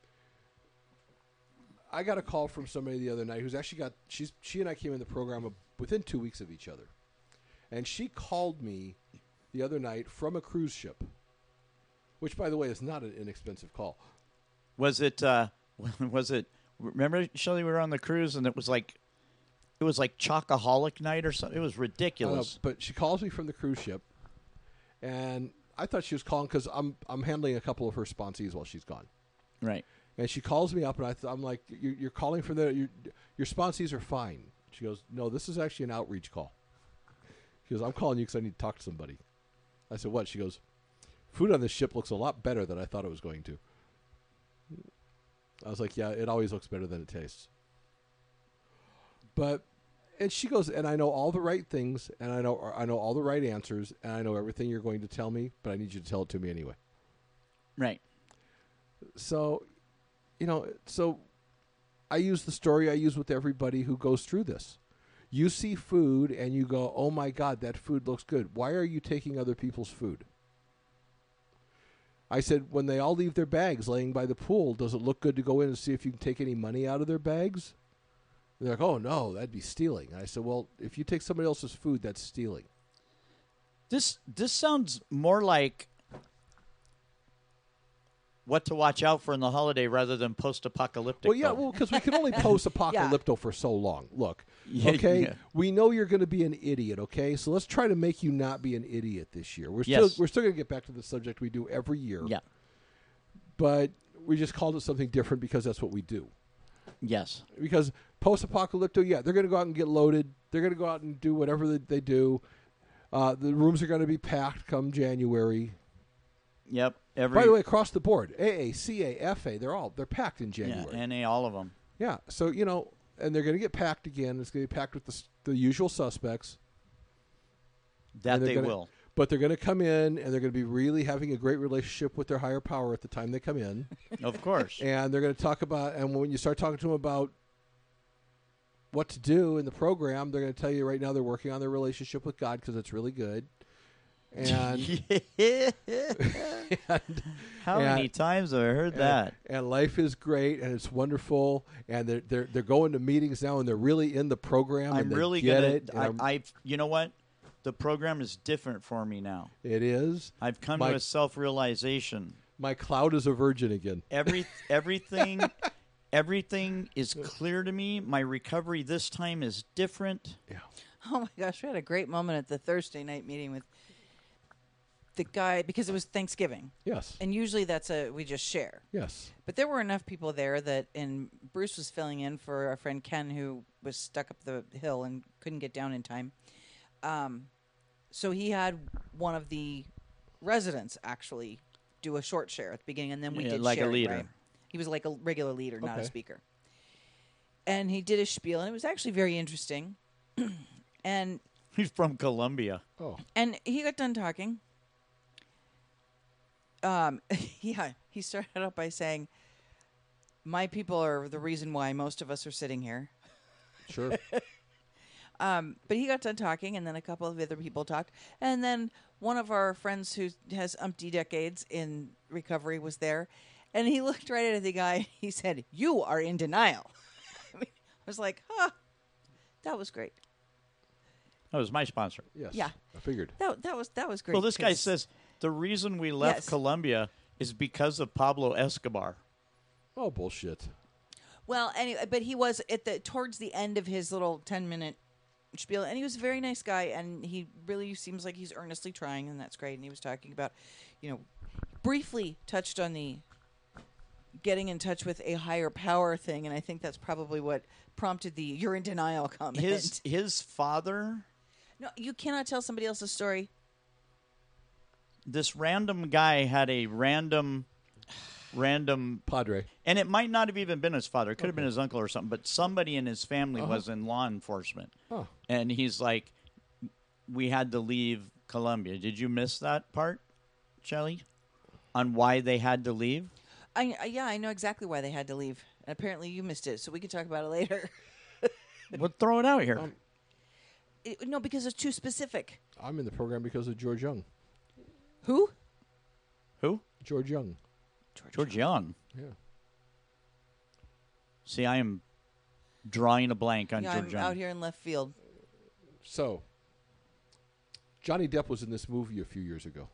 I got a call from somebody the other night who's actually got she's she and I came in the program within two weeks of each other, and she called me the other night from a cruise ship, which, by the way, is not an inexpensive call. Was it? Uh, was it? Remember, Shelley, we were on the cruise and it was like, it was like Chocoholic night or something. It was Uh, ridiculous. but she calls me from the cruise ship, and I thought she was calling because I'm I'm handling a couple of her sponsees while she's gone. Right. And she calls me up, and I th- I'm like, you're, you're calling for the your your sponsees are fine. She goes, no, this is actually an outreach call. She goes, I'm calling you because I need to talk to somebody. I said, what? She goes, food on this ship looks a lot better than I thought it was going to. I was like, yeah, it always looks better than it tastes. But, and she goes, and I know all the right things, and I know I know all the right answers, and I know everything you're going to tell me, but I need you to tell it to me anyway. Right. So, you know, so I use the story I use with everybody who goes through this. You see food and you go, oh my God, that food looks good. Why are you taking other people's food? I said, when they all leave their bags laying by the pool, does it look good to go in and see if you can take any money out of their bags? And they're like, oh no, that'd be stealing. And I said, well, if you take somebody else's food, that's stealing. This this sounds more like what to watch out for in the holiday rather than post-apocalyptic. Well, yeah, though. well, because we can only post-apocalypto for so long. Look, Yeah, okay, yeah. we know you're going to be an idiot, okay? So let's try to make you not be an idiot this year. We're Yes. still we're still going to get back to the subject we do every year. Yeah. But we just called it something different because that's what we do. Yes. Because post-apocalypto, yeah, they're going to go out and get loaded. They're going to go out and do whatever they, they do. Uh, the rooms are going to be packed come January. Yep. Every By the way, across the board, A A, C A, F A, they're all they're packed in yeah, January. N A, all of them. Yeah, so, you know, and they're going to get packed again. It's going to be packed with the, s- the usual suspects. That And they're they gonna- will. But they're going to come in, and they're going to be really having a great relationship with their higher power at the time they come in. Of course. And they're going to talk about, and when you start talking to them about what to do in the program, they're going to tell you right now they're working on their relationship with God because it's really good. And, and How and- many times have I heard and, that? and life is great and it's wonderful, and they're they're they're going to meetings now and they're really in the program. I'm and they really get gonna. it. and I, I'm- I, you know what? The program is different for me now. it is. I've come My- to a self-realization. My cloud is a virgin again. Every everything, everything is clear to me. My recovery this time is different. Yeah. Oh my gosh, we had a great moment at the Thursday night meeting with the guy because it was Thanksgiving, Yes. and usually that's a we just share. Yes. But there were enough people there that, and Bruce was filling in for our friend Ken, who was stuck up the hill and couldn't get down in time. Um, so he had one of the residents actually do a short share at the beginning, and then we Yeah, did like a sharing, leader. right? He was like a regular leader, not a Okay. speaker. And he did a spiel, and it was actually very interesting. and He's from Colombia. Oh. and he got done talking. Um, yeah, he started out by saying, "My people are the reason why most of us are sitting here." Sure. Um, but he got done talking, and then a couple of other people talked, and then one of our friends who has umpty decades in recovery was there, and he looked right at the guy. He said, "You are in denial." I, mean, I was like, "Huh, that was great." That was my sponsor. Yes. Yeah. I figured. That that was that was great. Well, this guy 'cause- says the reason we left Yes. Colombia is because of Pablo Escobar. Oh, bullshit. Well, anyway, but he was at the towards the end of his little ten minute spiel, and he was a very nice guy, and he really seems like he's earnestly trying, and that's great. And he was talking about, you know, briefly touched on the getting in touch with a higher power thing, and I think that's probably what prompted the "you're in denial" comment. His his father, no, you cannot tell somebody else's story. this random guy had a random, random, Padre. and it might not have even been his father. It could have been his uncle or something. But somebody in his family Uh-huh. was in law enforcement, Oh. and he's like, "We had to leave Colombia." Did you miss that part, Shelley? On why they had to leave? I, I yeah, I know exactly why they had to leave. And apparently, you missed it, so we can talk about it later. Well, throw it out here. Um, It, no, because it's too specific. I'm in the program because of George Young. Who? Who? George Young. George Young. Yeah. See, I am drawing a blank on Yeah, George I'm Young. out here in left field. So, Johnny Depp was in this movie a few years ago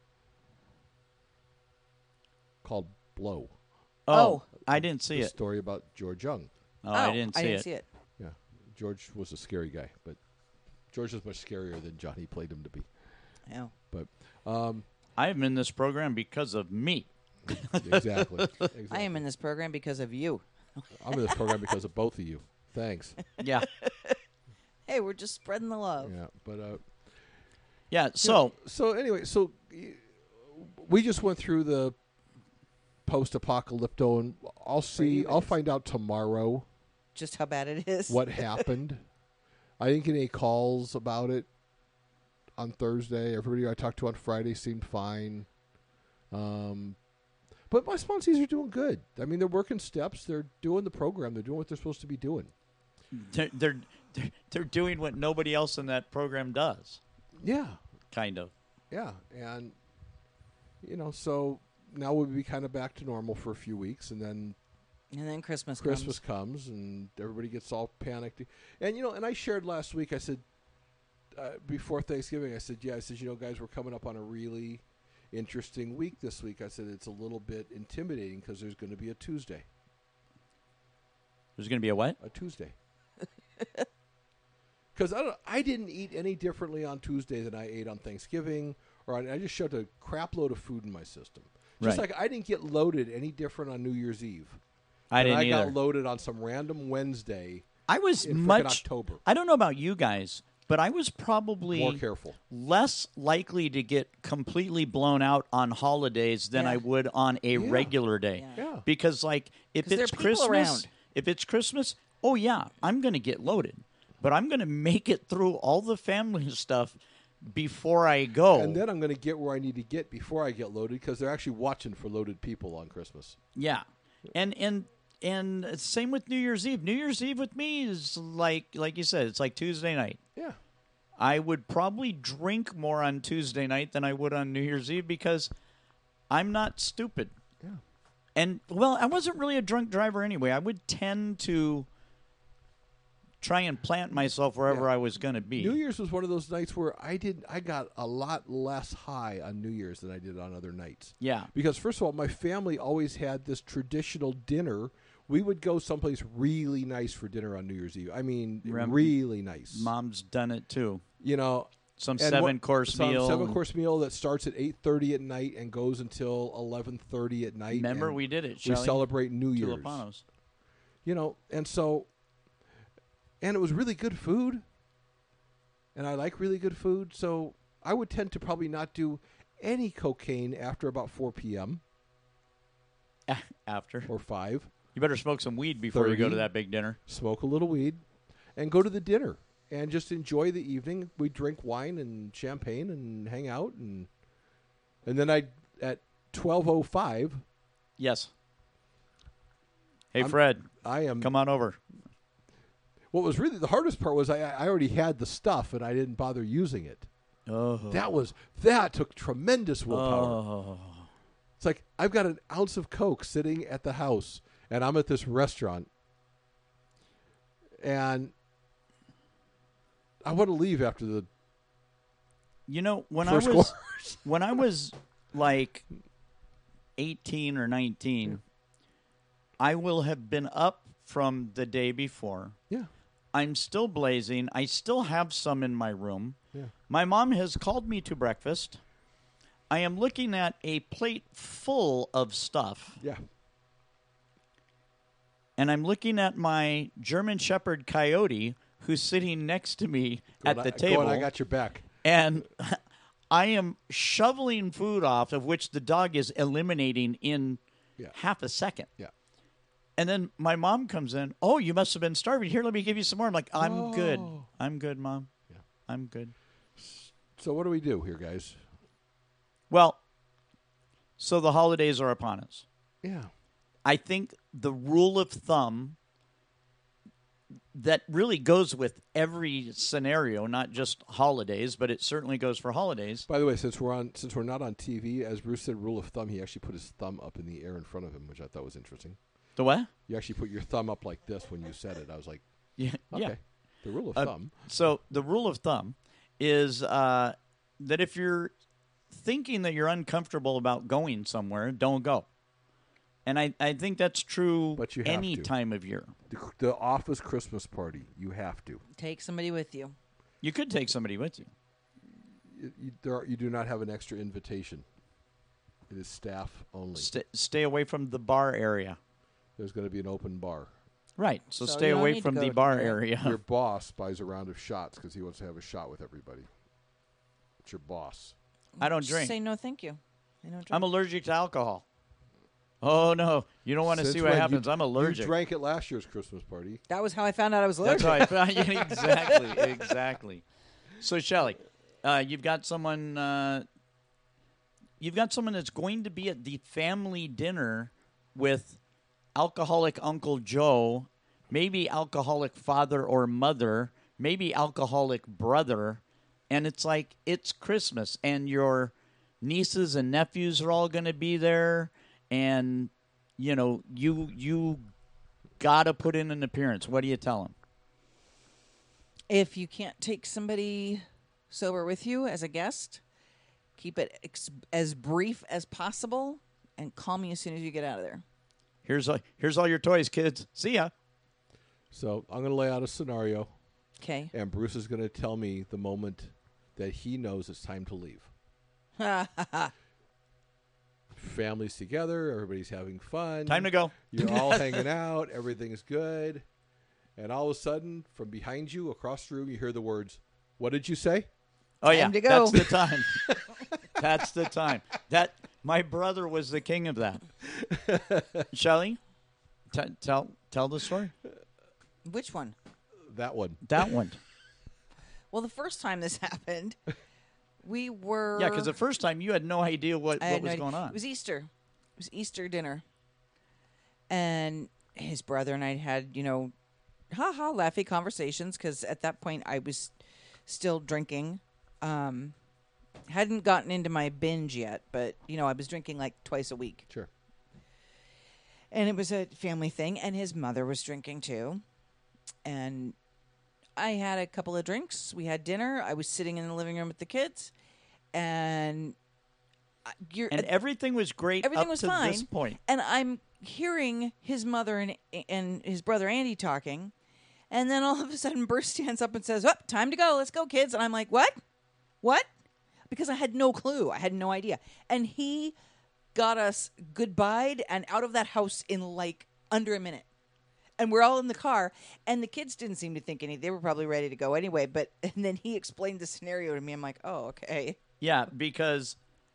called Blow. Oh, Oh. I didn't see The it. story about George Young. Oh, I didn't see I didn't it. see it. Yeah. George was a scary guy, but George was much scarier than Johnny played him to be. No. But um, I am in this program because of me. Exactly. exactly. I am in this program because of you. I'm in this program because of both of you. Thanks. Yeah. Hey, we're just spreading the love. Yeah, but uh, Yeah, so so anyway, so y- we just went through the post-apocalypto, and I'll see. I'll find out tomorrow Just how bad it is. what happened. I didn't get any calls about it on Thursday. Everybody I talked to on Friday seemed fine. Um, but my sponsees are doing good. I mean, they're working steps. They're doing the program. They're doing what they're supposed to be doing. they're, they're they're they're doing what nobody else in that program does, Yeah, kind of. yeah, and you know, so now we'll be kind of back to normal for a few weeks, and then And then Christmas Christmas comes. comes, and everybody gets all panicked. And you know, and I shared last week. I said uh, before Thanksgiving, I said, yeah, I said, you know, guys, we're coming up on a really interesting week this week. I said it's a little bit intimidating because there's going to be a Tuesday. There's going to be a what? A Tuesday. Because I don't, I didn't eat any differently on Tuesday than I ate on Thanksgiving, or I, I just shoved a crap load of food in my system. Just Right. like I didn't get loaded any different on New Year's Eve. I And didn't I either. got loaded on some random Wednesday I was in frickin' much. October. I don't know about you guys, but I was probably More careful. less likely to get completely blown out on holidays than Yeah. I would on a Yeah. regular day. Yeah. Yeah. Because like if 'Cause there it's are people Christmas, around. if it's Christmas, oh yeah, I'm going to get loaded. But I'm going to make it through all the family stuff before I go. And then I'm going to get where I need to get before I get loaded because they're actually watching for loaded people on Christmas. Yeah, and and and same with New Year's Eve. New Year's Eve with me is like like you said, it's like Tuesday night. Yeah. I would probably drink more on Tuesday night than I would on New Year's Eve because I'm not stupid. Yeah. And well, I wasn't really a drunk driver anyway. I would tend to try and plant myself wherever Yeah. I was going to be. New Year's was one of those nights where I did I got a lot less high on New Year's than I did on other nights. Yeah. Because first of all, my family always had this traditional dinner. We would go someplace really nice for dinner on New Year's Eve. I mean, Rem- really nice. Mom's done it too. You know, Some and seven what- course some meal. seven course meal that starts at eight thirty at night and goes until eleven thirty at night. Remember and we did it. We Shelley? celebrate New Year's. Tulipanos. You know, and so, and it was really good food, and I like really good food, so I would tend to probably not do any cocaine after about four p.m. After. or five. You better smoke some weed before you go to thirty. that big dinner. Smoke a little weed, and go to the dinner, and just enjoy the evening. We drink wine and champagne and hang out, and and then I at twelve oh five, Yes. Hey, I'm- Fred, I am. come on over. What was really the hardest part was I I already had the stuff, and I didn't bother using it. Oh. That was that took tremendous willpower. Oh. It's like I've got an ounce of Coke sitting at the house, and I'm at this restaurant, and I want to leave after the You know, when first I was course. when I was like eighteen or nineteen, I will have been up from the day before. Yeah, I'm still blazing. I still have some in my room. yeah. My mom has called me to breakfast. I am looking at a plate full of stuff, Yeah. and I'm looking at my German Shepherd Coyote who's sitting next to me at Going, the I- table. going, I got your back. And I am shoveling food off, of which the dog is eliminating in Yeah. half a second. Yeah. And then my mom comes in. Oh, you must have been starving. Here, let me give you some more. I'm like, I'm good. Oh. I'm good, Mom. Yeah. I'm good. So what do we do here, guys? Well, so the holidays are upon us. Yeah. I think the rule of thumb that really goes with every scenario, not just holidays, but it certainly goes for holidays. By the way, since we're on, since we're not on T V, as Bruce said, rule of thumb, he actually put his thumb up in the air in front of him, which I thought was interesting. The what? You actually put your thumb up like this when you said it. I was like, Yeah. okay, Yeah. the rule of Uh, thumb. So the rule of thumb is uh, that if you're thinking that you're uncomfortable about going somewhere, don't go. And I, I think that's true But you have any to. time of year. The, the office Christmas party, you have to. Take somebody with you. You could take somebody with you. You, you, there are, you do not have an extra invitation. It is staff only. St- stay away from the bar area. There's going to be an open bar. Right. So, So stay you don't away need from to the go bar to the- area. Your boss buys a round of shots because he wants to have a shot with everybody. It's your boss. I don't Just drink. say no, thank you. I don't drink. I'm allergic to alcohol. Oh no! You don't want to Since see what when? happens. You, I'm allergic. You drank at last year's Christmas party. That was how I found out I was That's allergic. right. Yeah, exactly. Exactly. So, Shelley, uh, you've got someone. Uh, you've got someone that's going to be at the family dinner with alcoholic Uncle Joe, maybe alcoholic father or mother, maybe alcoholic brother, and it's like it's Christmas, and your nieces and nephews are all going to be there, and you know you you got to put in an appearance. What do you tell them? If you can't take somebody sober with you as a guest, keep it ex- as brief as possible and call me as soon as you get out of there. Here's all, here's all your toys, kids. See ya. So I'm going to lay out a scenario, Okay. and Bruce is going to tell me the moment that he knows it's time to leave. Family's together, everybody's having fun. Time to go. You're all hanging out, everything's good. And all of a sudden, from behind you, across the room, you hear the words, "What did you say?" Oh yeah, Time to go. that's the time. That's the time. That my brother was the king of that. Shelley, t- tell tell the story. Which one? That one. That one. Well, the first time this happened, we were. Yeah, because the first time you had no idea what, I what had was no idea. going on. It was Easter. It was Easter dinner. And his brother and I had, you know, ha ha, laughy conversations because at that point I was still drinking. Um, hadn't gotten into my binge yet, but, you know, I was drinking like twice a week. Sure. And it was a family thing, and his mother was drinking too. And I had a couple of drinks. We had dinner. I was sitting in the living room with the kids, and I- you're, and everything was great everything up was to fine. this point. And I'm hearing his mother and and his brother Andy talking, and then all of a sudden, Bruce stands up and says, "Oh, time to go. Let's go, kids." And I'm like, "What? What?" Because I had no clue. I had no idea. And he got us goodbye and out of that house in like under a minute. And we're all in the car, and the kids didn't seem to think any. They were probably ready to go anyway. But and then he explained the scenario to me. I'm like, "Oh, okay." Yeah, because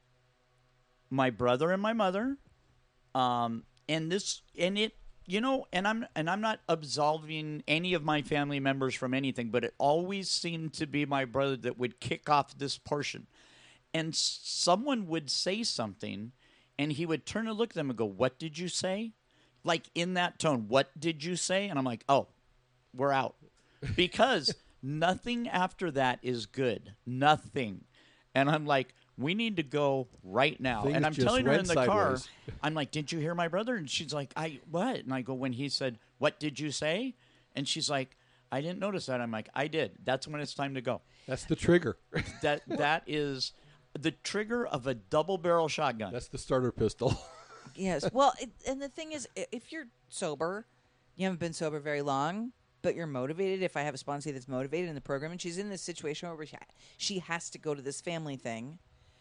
my brother and my mother, um, and this, and it, you know, and I'm and I'm not absolving any of my family members from anything, but it always seemed to be my brother that would kick off this portion, and s- someone would say something, and he would turn and look at them and go, "What did you say?" Like in that tone, "What did you say?" And I'm like, "Oh, we're out," because nothing after that is good. Nothing. And I'm like, we need to go right now. Things and I'm just telling her in went the car, sideways. I'm like, "Didn't you hear my brother?" And she's like, I what? And I go, when he said, "What did you say?" And she's like, "I didn't notice that." I'm like, "I did." That's when it's time to go. That's the trigger. That that is the trigger of a double barrel shotgun. That's the starter pistol. Yes. Well, it, and the thing is, i- if you're sober, you haven't been sober very long, but you're motivated. If I have a sponsor that's motivated in the program, and she's in this situation where she, she has to go to this family thing.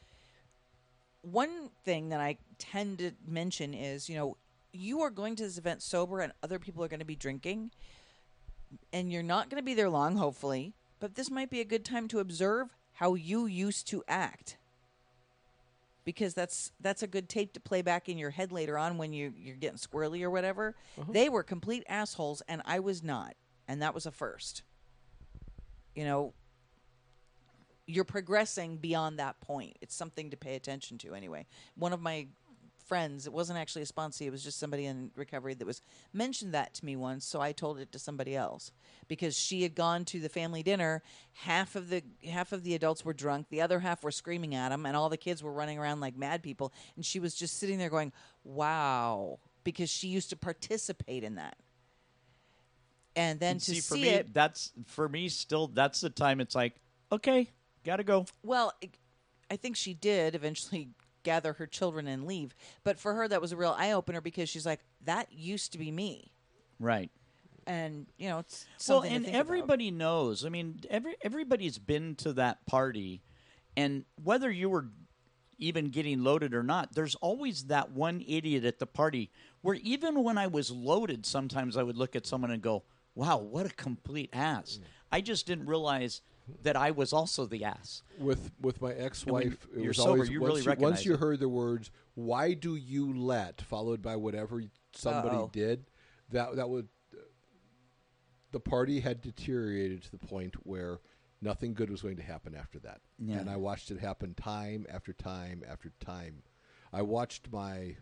One thing that I tend to mention is, you know, you are going to this event sober, and other people are going to be drinking, and you're not going to be there long, hopefully. But this might be a good time to observe how you used to act. Because that's that's a good tape to play back in your head later on when you, you're getting squirrely or whatever. They were complete assholes, and I was not. And that was a first. You know, you're progressing beyond that point. It's something to pay attention to anyway. One of my friends, it wasn't actually a sponsee, it was just somebody in recovery that was mentioned that to me once, so I told it to somebody else because she had gone to the family dinner. Half of the half of the adults were drunk, the other half were screaming at them, and all the kids were running around like mad people, and she was just sitting there going, "Wow," because she used to participate in that. And then And to see, see, for me, it, that's for me still. That's the time. It's like, okay, gotta go. well, it, I think she did eventually gather her children and leave. But for her, that was a real eye opener because she's like, that used to be me. Right. And, you know, it's Well, something and to think about. everybody knows. I mean, every everybody's been to that party, and whether you were, even getting loaded or not, there's always that one idiot at the party where even when I was loaded, sometimes I would look at someone and go, wow, what a complete ass. I just didn't realize that I was also the ass. With with my ex-wife, it you're was sober, always you once, really you, recognize once you it. heard the words "Why do you let?" followed by whatever somebody Uh-oh. did, that that would the party had deteriorated to the point where nothing good was going to happen after that. Yeah. And I watched it happen time after time after time. I watched my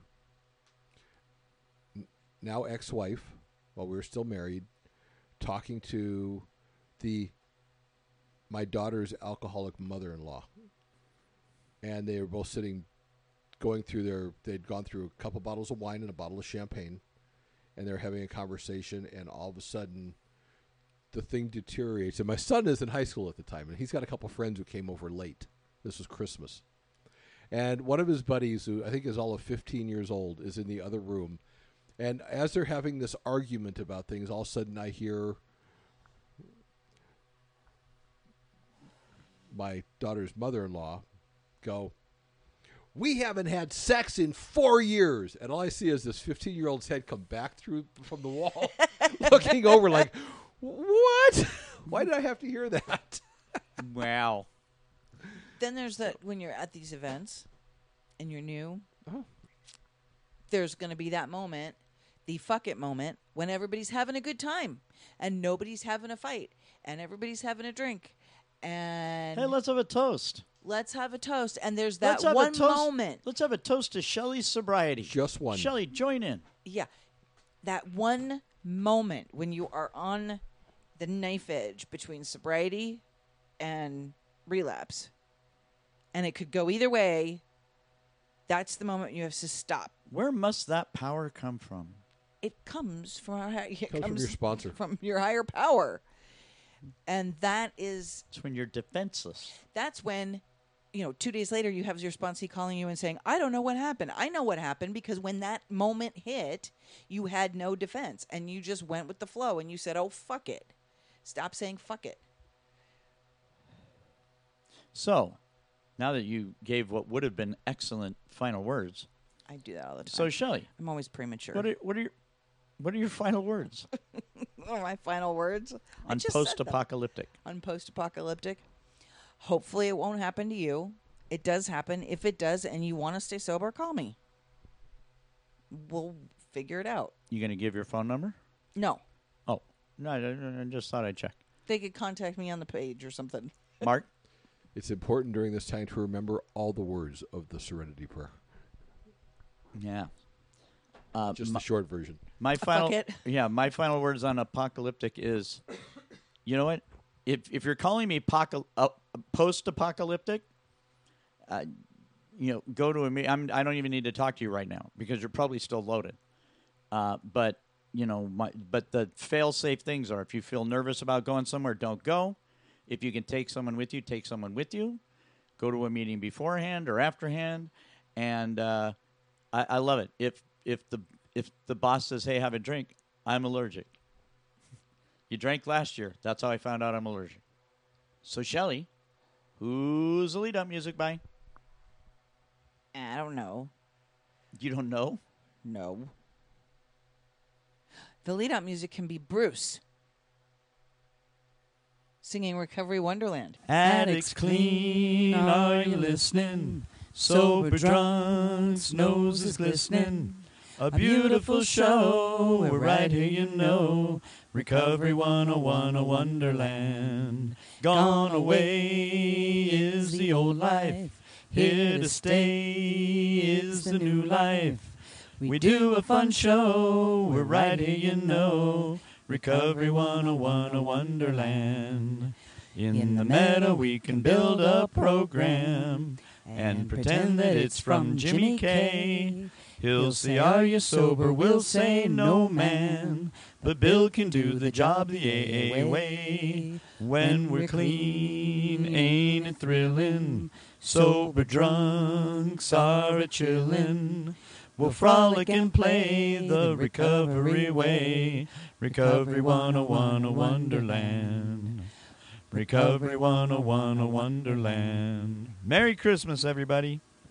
n- now ex-wife, while we were still married, talking to the my daughter's alcoholic mother-in-law, and they were both sitting, going through their. They'd gone through a couple bottles of wine and a bottle of champagne, and they're having a conversation, and all of a sudden, the thing deteriorates. And my son is in high school at the time, and he's got a couple friends who came over late. This was Christmas, and one of his buddies, who I think is all of fifteen years old, is in the other room, and as they're having this argument about things, all of a sudden I hear my daughter's mother-in-law go, "We haven't had sex in four years." And all I see is this fifteen-year-old's head come back through from the wall, looking over like, what? Why did I have to hear that? Wow. Then there's that when you're at these events and you're new, Oh. there's going to be that moment, the fuck it moment, when everybody's having a good time and nobody's having a fight and everybody's having a drink. And Hey, let's have a toast. let's have a toast. And there's that Let's have one a toast. moment. Let's have a toast to Shelley's sobriety. Just one. Shelley, join in. Yeah. That one moment when you are on the knife edge between sobriety and relapse. And it could go either way. That's the moment you have to stop. Where must that power come from? It comes from our, it Comes from your sponsor. from your higher power. And that is It's when you're defenseless. that's when, you know, two days later you have your sponsee calling you and saying, I don't know what happened. I know what happened because when that moment hit, you had no defense and you just went with the flow and you said, oh, fuck it. Stop saying fuck it. So, now that you gave what would have been excellent final words, I do that all the time. so Shelley, I'm always premature. what are what are your what are your final words Oh, my final words? I on just said them. post-apocalyptic? On post-apocalyptic. Hopefully it won't happen to you. It does happen. If it does and you want to stay sober, call me. We'll figure it out. You going to give your phone number? No. Oh, no, I, I just thought I'd check. They could contact me on the page or something. Mark, It's important during this time to remember all the words of the Serenity Prayer. yeah. Uh, Just my, the short version. my final, it. yeah, my final words on apocalyptic is, you know what? If if you're calling me apocal- uh, post-apocalyptic, uh, you know, go to a me. I'm, I don't even need to talk to you right now because you're probably still loaded. Uh, but you know, my but the fail-safe things are: if you feel nervous about going somewhere, don't go. If you can take someone with you, take someone with you. Go to a meeting beforehand or afterhand, and uh, I, I love it. If if the if the boss says, "Hey, have a drink," I'm allergic. You drank last year. That's how I found out I'm allergic. So, Shelley, who's the lead-up music by? I don't know. You don't know? No. The lead-up music can be Bruce singing Recovery Wonderland. Addicts clean, are you listening? Sober drunks, noses glistening. A beautiful show, we're right here, you know. Recovery one oh one, a wonderland. Gone away is the old life. Here to stay is the new life. We do a fun show, we're right here, you know. Recovery one oh one, a wonderland. In the meadow we can build a program and pretend that it's from Jimmy K. He'll say, are you sober? We'll say, no, man. But Bill can do the job the A A way. When we're clean, ain't it thrilling? Sober drunks are a-chillin'. We'll frolic and play the recovery way. Recovery one oh one, a wonderland. Recovery one oh one, a wonderland. Merry Christmas, everybody.